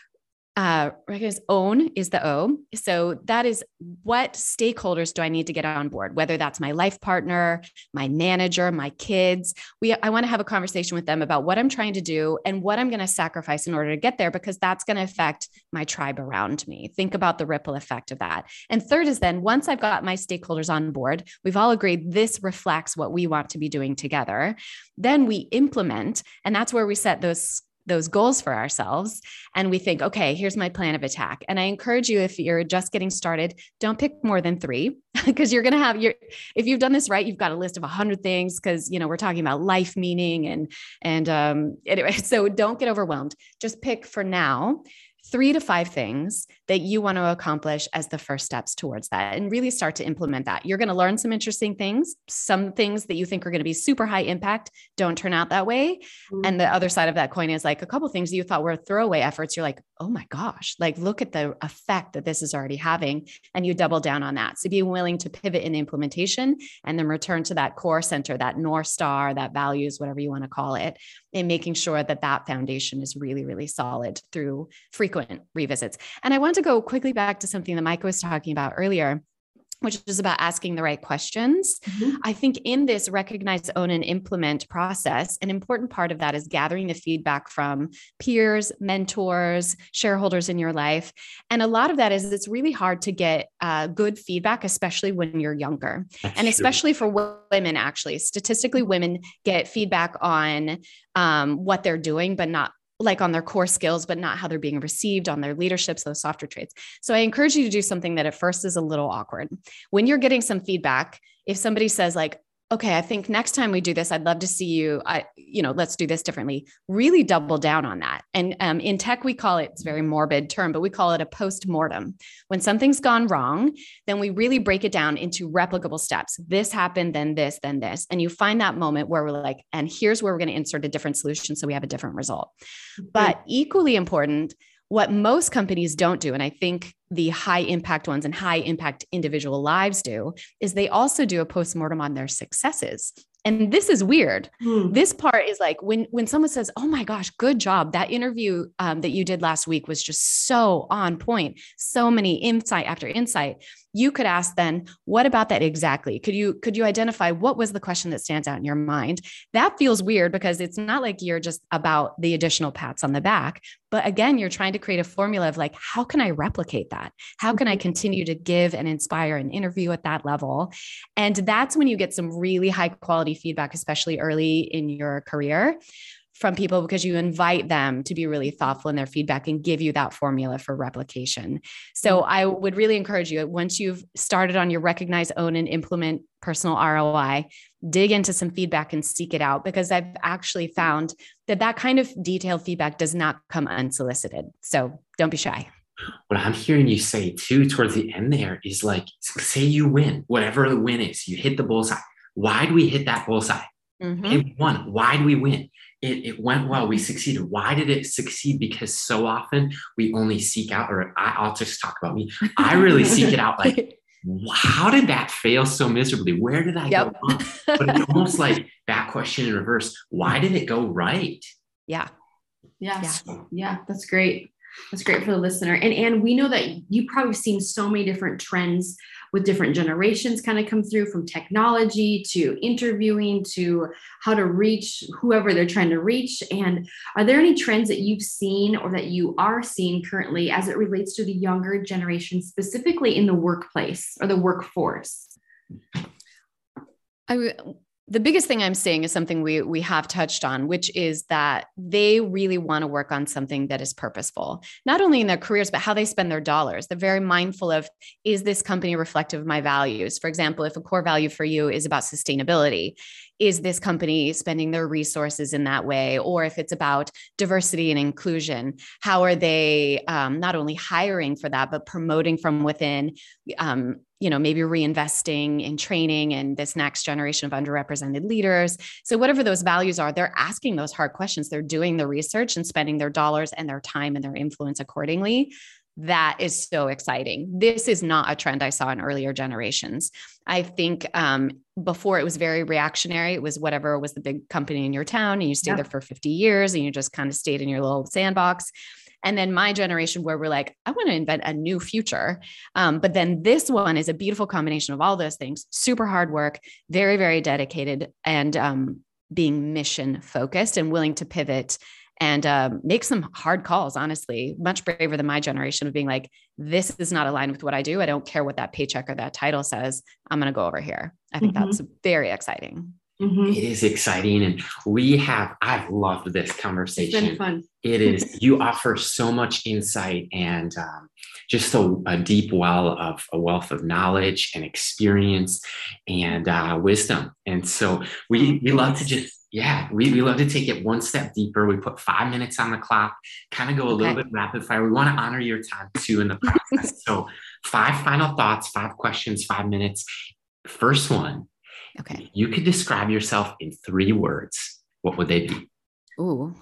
Recognize, own is the O. So that is, what stakeholders do I need to get on board? Whether that's my life partner, my manager, my kids. I want to have a conversation with them about what I'm trying to do and what I'm going to sacrifice in order to get there, because that's going to affect my tribe around me. Think about the ripple effect of that. And third is then, once I've got my stakeholders on board, we've all agreed this reflects what we want to be doing together. Then we implement, and that's where we set those goals for ourselves. And we think, okay, here's my plan of attack. And I encourage you, if you're just getting started, don't pick more than 3, because you're going to have if you've done this right, you've got a list of 100 things, because, we're talking about life meaning and anyway, so don't get overwhelmed. Just pick for now 3 to 5 things that you want to accomplish as the first steps towards that, and really start to implement that. You're going to learn some interesting things. Some things that you think are going to be super high impact don't turn out that way. Mm-hmm. And the other side of that coin is like a couple of things that you thought were throwaway efforts. You're like, oh my gosh, like look at the effect that this is already having. And you double down on that. So be willing to pivot in the implementation and then return to that core center, that North Star, that values, whatever you want to call it, and making sure that that foundation is really, really solid through frequent revisits. And I want to go quickly back to something that Micah was talking about earlier, which is about asking the right questions. Mm-hmm. I think in this recognize, own, and implement process, an important part of that is gathering the feedback from peers, mentors, shareholders in your life. And a lot of that is it's really hard to get good feedback, especially when you're younger. That's and especially true. For women, actually. Statistically, women get feedback on what they're doing, but not like on their core skills, but not how they're being received, on their leaderships, those softer traits. So I encourage you to do something that at first is a little awkward. When you're getting some feedback, if somebody says like, okay, I think next time we do this, I'd love to see you, let's do this differently. Really double down on that. And in tech, we call it's a very morbid term, but we call it a post-mortem. When something's gone wrong, then we really break it down into replicable steps. This happened, then this, then this. And you find that moment where we're like, and here's where we're going to insert a different solution so we have a different result. Mm-hmm. But equally important, what most companies don't do, and I think the high impact ones and high impact individual lives do, is they also do a postmortem on their successes. And this is weird. This part is like when someone says, oh my gosh, good job. That interview that you did last week was just so on point. So many insight after insight. You could ask then, what about that exactly? Could you identify what was the question that stands out in your mind? That feels weird because it's not like you're just about the additional pats on the back. But again, you're trying to create a formula of like, how can I replicate that? How can I continue to give and inspire an interview at that level? And that's when you get some really high quality feedback, especially early in your career, from people, because you invite them to be really thoughtful in their feedback and give you that formula for replication. So I would really encourage you, once you've started on your recognize, own, and implement personal ROI, dig into some feedback and seek it out, because I've actually found that kind of detailed feedback does not come unsolicited. So don't be shy. What I'm hearing you say too, towards the end there, is like, say you win, whatever the win is, you hit the bullseye. Why do we hit that bullseye? Mm-hmm. It won. Why do we win? It went well. We succeeded. Why did it succeed? Because so often we only seek out, or I'll just talk about me. I really seek it out. Like, how did that fail so miserably? Where did I go wrong? But it's almost like that question in reverse. Why did it go right? Yeah. That's great. That's great for the listener. And we know that you've probably seen so many different trends with different generations kind of come through, from technology to interviewing to how to reach whoever they're trying to reach. And are there any trends that you've seen or that you are seeing currently as it relates to the younger generation, specifically in the workplace or the workforce? The biggest thing I'm seeing is something we have touched on, which is that they really want to work on something that is purposeful, not only in their careers, but how they spend their dollars. They're very mindful of, is this company reflective of my values? For example, if a core value for you is about sustainability, is this company spending their resources in that way? Or if it's about diversity and inclusion, how are they not only hiring for that, but promoting from within, maybe reinvesting in training and this next generation of underrepresented leaders. So whatever those values are, they're asking those hard questions. They're doing the research and spending their dollars and their time and their influence accordingly. That is so exciting. This is not a trend I saw in earlier generations. I think before it was very reactionary. It was whatever was the big company in your town, and you stayed there for 50 years and you just kind of stayed in your little sandbox. And then my generation, where we're like, I want to invent a new future. But then this one is a beautiful combination of all those things: super hard work, very, very dedicated, and being mission focused and willing to pivot and make some hard calls, honestly, much braver than my generation of being like, this is not aligned with what I do. I don't care what that paycheck or that title says. I'm going to go over here. I think that's very exciting. It is exciting. And I've loved this conversation. It's been fun. It is. You offer so much insight and just a deep well of a wealth of knowledge and experience and wisdom. And so we love to just, we love to take it one step deeper. We put 5 minutes on the clock, kind of go a little bit rapid fire. We want to honor your time too in the process. So 5 final thoughts, 5 questions, 5 minutes. First one. Okay. You could describe yourself in 3 words. What would they be? Ooh.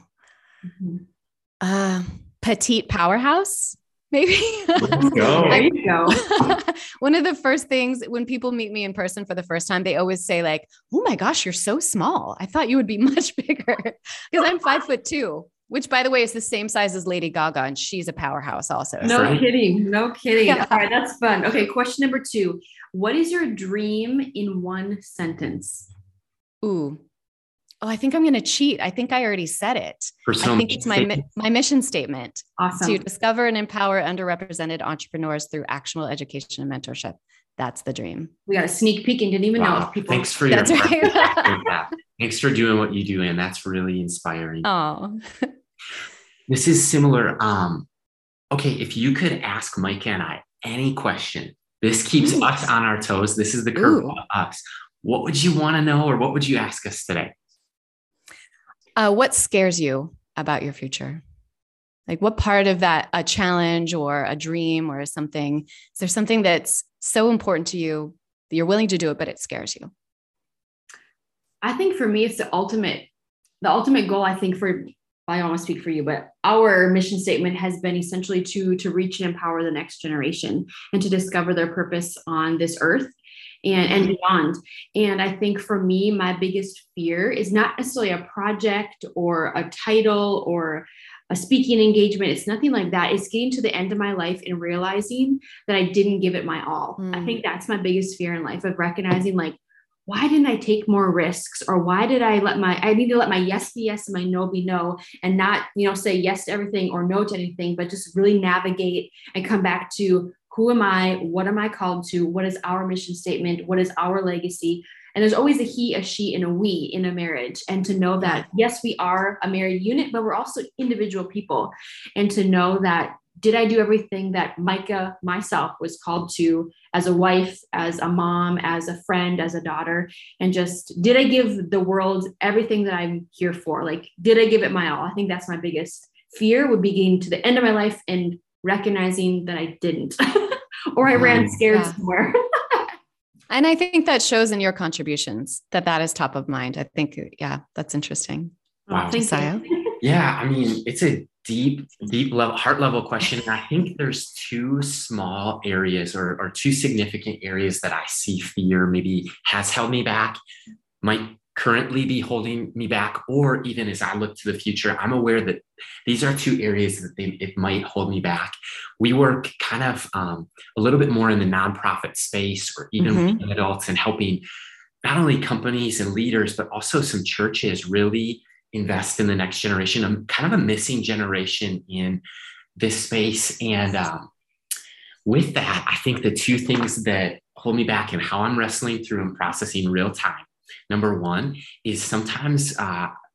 Petite powerhouse, maybe. Let's go. There you go. One of the first things when people meet me in person for the first time, they always say like, oh my gosh, you're so small. I thought you would be much bigger, because I'm 5'2", which by the way is the same size as Lady Gaga. And she's a powerhouse also. No kidding. Yeah. All right. That's fun. Okay. Question number 2. What is your dream in 1 sentence? Ooh. Oh, I think I'm going to cheat. I think I already said it. I think it's my mission statement. Awesome. To discover and empower underrepresented entrepreneurs through actionable education and mentorship. That's the dream. We got a sneak peek and didn't even know if people. Thanks for your Thanks for doing what you do. And that's really inspiring. Oh, this is similar. Okay. If you could ask Micah and I any question, this keeps us on our toes. This is the curve of us. What would you want to know, or what would you ask us today? What scares you about your future? Like, what part of that, a challenge or a dream or something, is there something that's so important to you that you're willing to do it, but it scares you? I think for me, it's the ultimate goal. I think I don't want to speak for you, but our mission statement has been essentially to reach and empower the next generation and to discover their purpose on this earth and beyond. And I think for me, my biggest fear is not necessarily a project or a title or a speaking engagement. It's nothing like that. It's getting to the end of my life and realizing that I didn't give it my all. I think that's my biggest fear in life, of recognizing like, why didn't I take more risks? Or why did I need to let my yes be yes and my no be no, and not, say yes to everything or no to anything, but just really navigate and come back to, who am I? What am I called to? What is our mission statement? What is our legacy? And there's always a he, a she, and a we in a marriage. And to know that, yes, we are a married unit, but we're also individual people. And to know that, did I do everything that Micah, myself, was called to as a wife, as a mom, as a friend, as a daughter? And just, did I give the world everything that I'm here for? Like, did I give it my all? I think that's my biggest fear, would be getting to the end of my life and recognizing that I didn't, or I ran scared somewhere. And I think that shows in your contributions that is top of mind. I think, that's interesting. Wow. Thank you. Yeah. I mean, it's a deep level, heart level question. And I think there's 2 small areas or 2 significant areas that I see fear maybe has held me back. Might currently be holding me back, or even as I look to the future, I'm aware that these are two areas that it might hold me back. We work kind of a little bit more in the nonprofit space, or even with adults, and helping not only companies and leaders, but also some churches really invest in the next generation. I'm kind of a missing generation in this space. And with that, I think the two things that hold me back and how I'm wrestling through and processing real time. Number one is sometimes, so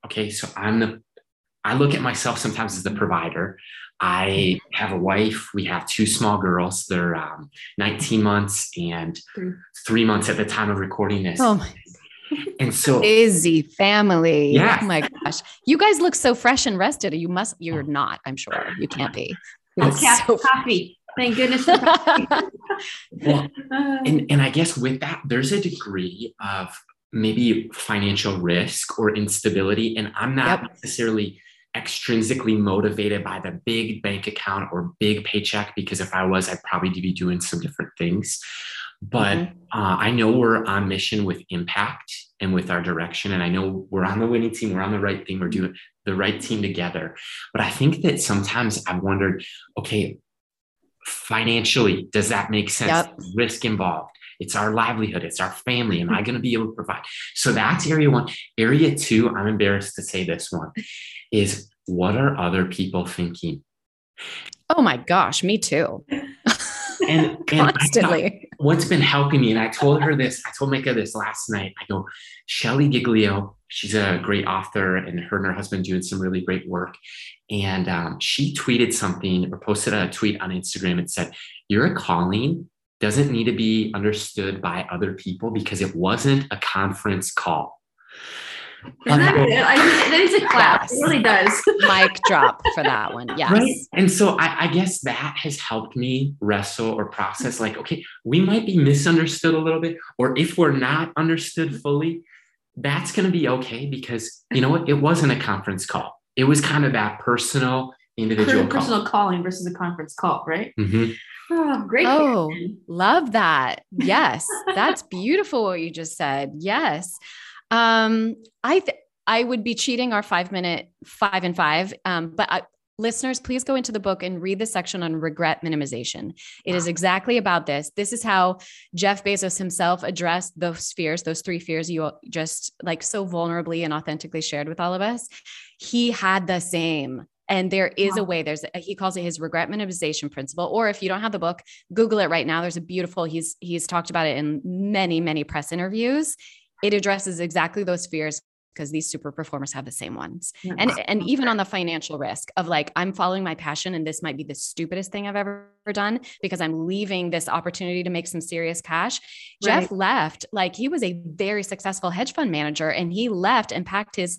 I look at myself sometimes as the provider. I have a wife. We have two small girls. They're 19 months and 3 months at the time of recording this. Oh my. And so busy family. Yeah. Oh my gosh. You guys look so fresh and rested. You're not, I'm sure. You can't be. Coffee. Thank goodness. Well, and I guess with that, there's a degree of maybe financial risk or instability. And I'm not necessarily extrinsically motivated by the big bank account or big paycheck, because if I was, I'd probably be doing some different things. But I know we're on mission with impact and with our direction. And I know we're on the winning team. We're on the right thing. We're doing the right team together. But I think that sometimes I've wondered, okay, financially, does that make sense? Yep. Risk involved. It's our livelihood. It's our family. Am I going to be able to provide? So that's area one. Area two, I'm embarrassed to say this one, is what are other people thinking? Oh my gosh, me too. And Constantly. What's been helping me, and I told Micah this last night. I go, Shelly Giglio, she's a great author, and her husband doing some really great work. And she tweeted something or posted a tweet on Instagram. It said, your calling doesn't need to be understood by other people because it wasn't a conference call. That is a class. It really does. Mic drop for that one. Yes. Right. And so I guess that has helped me wrestle or process, like, okay, we might be misunderstood a little bit, or if we're not understood fully, that's going to be okay, because you know what? It wasn't a conference call. It was kind of that personal, individual personal calling versus a conference call, right? Mm-hmm. Oh, great. Oh, love that. Yes. That's beautiful what you just said. Yes. I would be cheating our 5-minute 5 and 5. Listeners, please go into the book and read the section on regret minimization. It is exactly about this. This is how Jeff Bezos himself addressed those fears, those 3 fears you just like so vulnerably and authentically shared with all of us. He had the same. And there is a way, he calls it his regret minimization principle. Or if you don't have the book, Google it right now. There's a beautiful, he's talked about it in many, many press interviews. It addresses exactly those fears because these super performers have the same ones. Yeah. And even on the financial risk of like, I'm following my passion and this might be the stupidest thing I've ever done because I'm leaving this opportunity to make some serious cash. Right. Jeff left, like he was a very successful hedge fund manager, and he left and packed his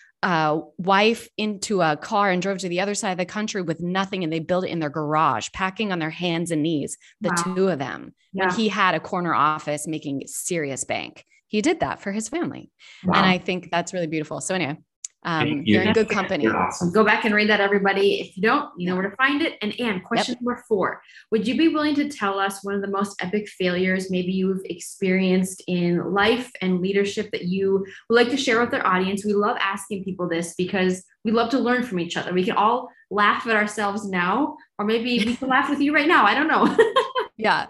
wife into a car and drove to the other side of the country with nothing. And they built it in their garage, packing on their hands and knees, the two of them, when he had a corner office making serious bank. He did that for his family. Wow. And I think that's really beautiful. So anyway, you're in good company. You're awesome. Go back and read that, everybody. If you don't, you know where to find it. And Anne, question number 4, would you be willing to tell us one of the most epic failures maybe you've experienced in life and leadership that you would like to share with our audience? We love asking people this because we love to learn from each other. We can all laugh at ourselves now, or maybe we can laugh with you right now. I don't know. Yeah.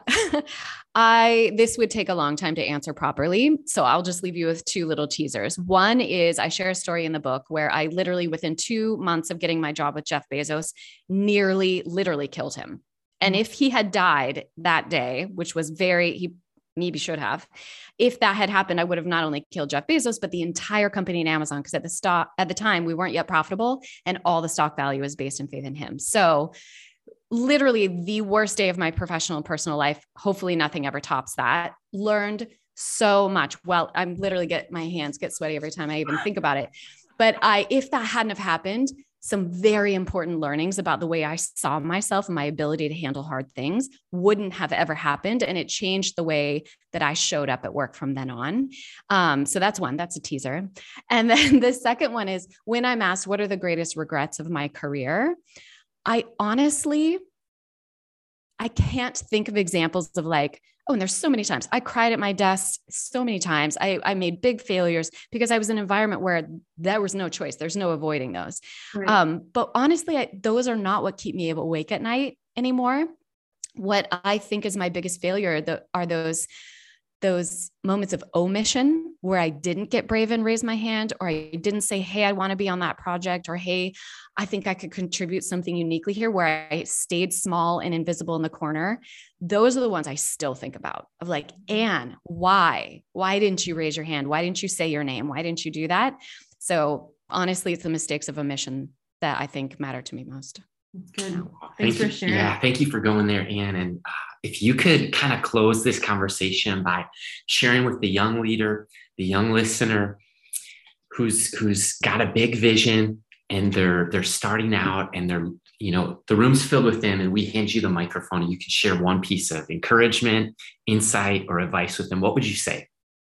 This would take a long time to answer properly. So I'll just leave you with 2 little teasers. One is I share a story in the book where I literally within 2 months of getting my job with Jeff Bezos, literally killed him. And if he had died that day, which was he maybe should have, if that had happened, I would have not only killed Jeff Bezos, but the entire company in Amazon. Because at the time we weren't yet profitable and all the stock value was based in faith in him. So literally the worst day of my professional and personal life. Hopefully nothing ever tops that. Learned so much. Well, I'm literally my hands get sweaty every time I even think about it. But if that hadn't have happened, some very important learnings about the way I saw myself and my ability to handle hard things wouldn't have ever happened. And it changed the way that I showed up at work from then on. So that's one, that's a teaser. And then the second one is when I'm asked, what are the greatest regrets of my career? I can't think of examples of like Oh, and there's so many times I cried at my desk so many times. I made big failures because I was in an environment where there was no choice. There's no avoiding those. Right. But honestly, those are not what keep me awake at night anymore. What I think is my biggest failure are those moments of omission where I didn't get brave and raise my hand, or I didn't say, hey, I want to be on that project, or, hey, I think I could contribute something uniquely here, where I stayed small and invisible in the corner. Those are the ones I still think about, of like, Anne, why didn't you raise your hand? Why didn't you say your name? Why didn't you do that? So honestly, it's the mistakes of omission that I think matter to me most. That's good. Thanks for sharing. Yeah, thank you for going there, Anne. And if you could kind of close this conversation by sharing with the young leader, the young listener who's got a big vision, and they're starting out, and they're, the room's filled with them, and we hand you the microphone, and you can share one piece of encouragement, insight, or advice with them. What would you say?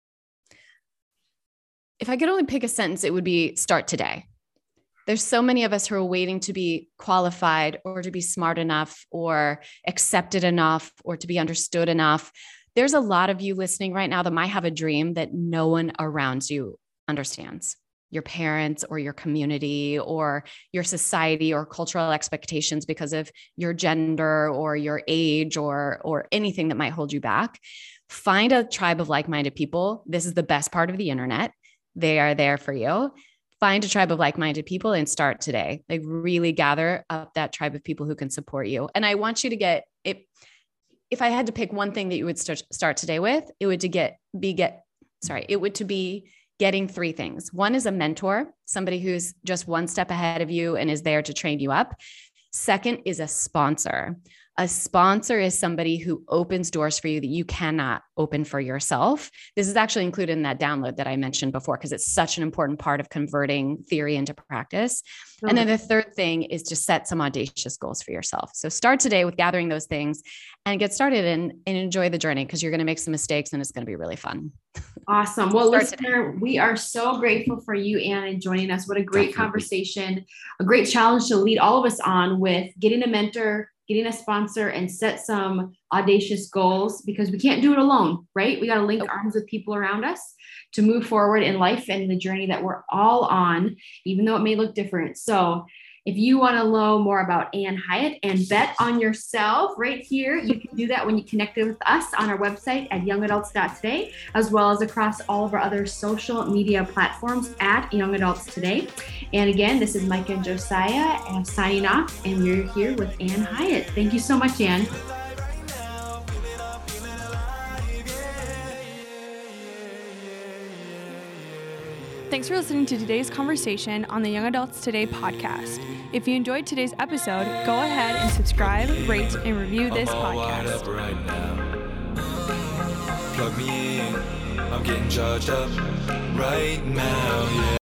If I could only pick a sentence, it would be start today. There's so many of us who are waiting to be qualified, or to be smart enough, or accepted enough, or to be understood enough. There's a lot of you listening right now that might have a dream that no one around you understands. Your parents, or your community, or your society, or cultural expectations because of your gender or your age, or anything that might hold you back. Find a tribe of like-minded people. This is the best part of the internet. They are there for you. Find a tribe of like-minded people and start today. Like, really gather up that tribe of people who can support you. And I want you to get it. If I had to pick one thing that you would start today with, it would be getting three things. One is a mentor, somebody who's just one step ahead of you and is there to train you up. Second is a sponsor. A sponsor is somebody who opens doors for you that you cannot open for yourself. This is actually included in that download that I mentioned before, because it's such an important part of converting theory into practice. Okay. And then the third thing is to set some audacious goals for yourself. So start today with gathering those things and get started and enjoy the journey, because you're going to make some mistakes and it's going to be really fun. Awesome. Well, listener, we are so grateful for you, Anne, joining us. What a great conversation, a great challenge to lead all of us on with getting a mentor, getting a sponsor, and set some audacious goals, because we can't do it alone, right? We got to link arms with people around us to move forward in life and the journey that we're all on, even though it may look different. So if you want to know more about Anne Hyatt and bet on yourself right here, you can do that when you connected with us on our website at youngadults.today, as well as across all of our other social media platforms at Young Adults Today. And again, this is Micah and Josiah signing off, and we're here with Anne Hyatt. Thank you so much, Anne. Thanks for listening to today's conversation on the Young Adults Today podcast. If you enjoyed today's episode, go ahead and subscribe, rate, and review this podcast. Right now. Plug me in, I'm getting charged up right now.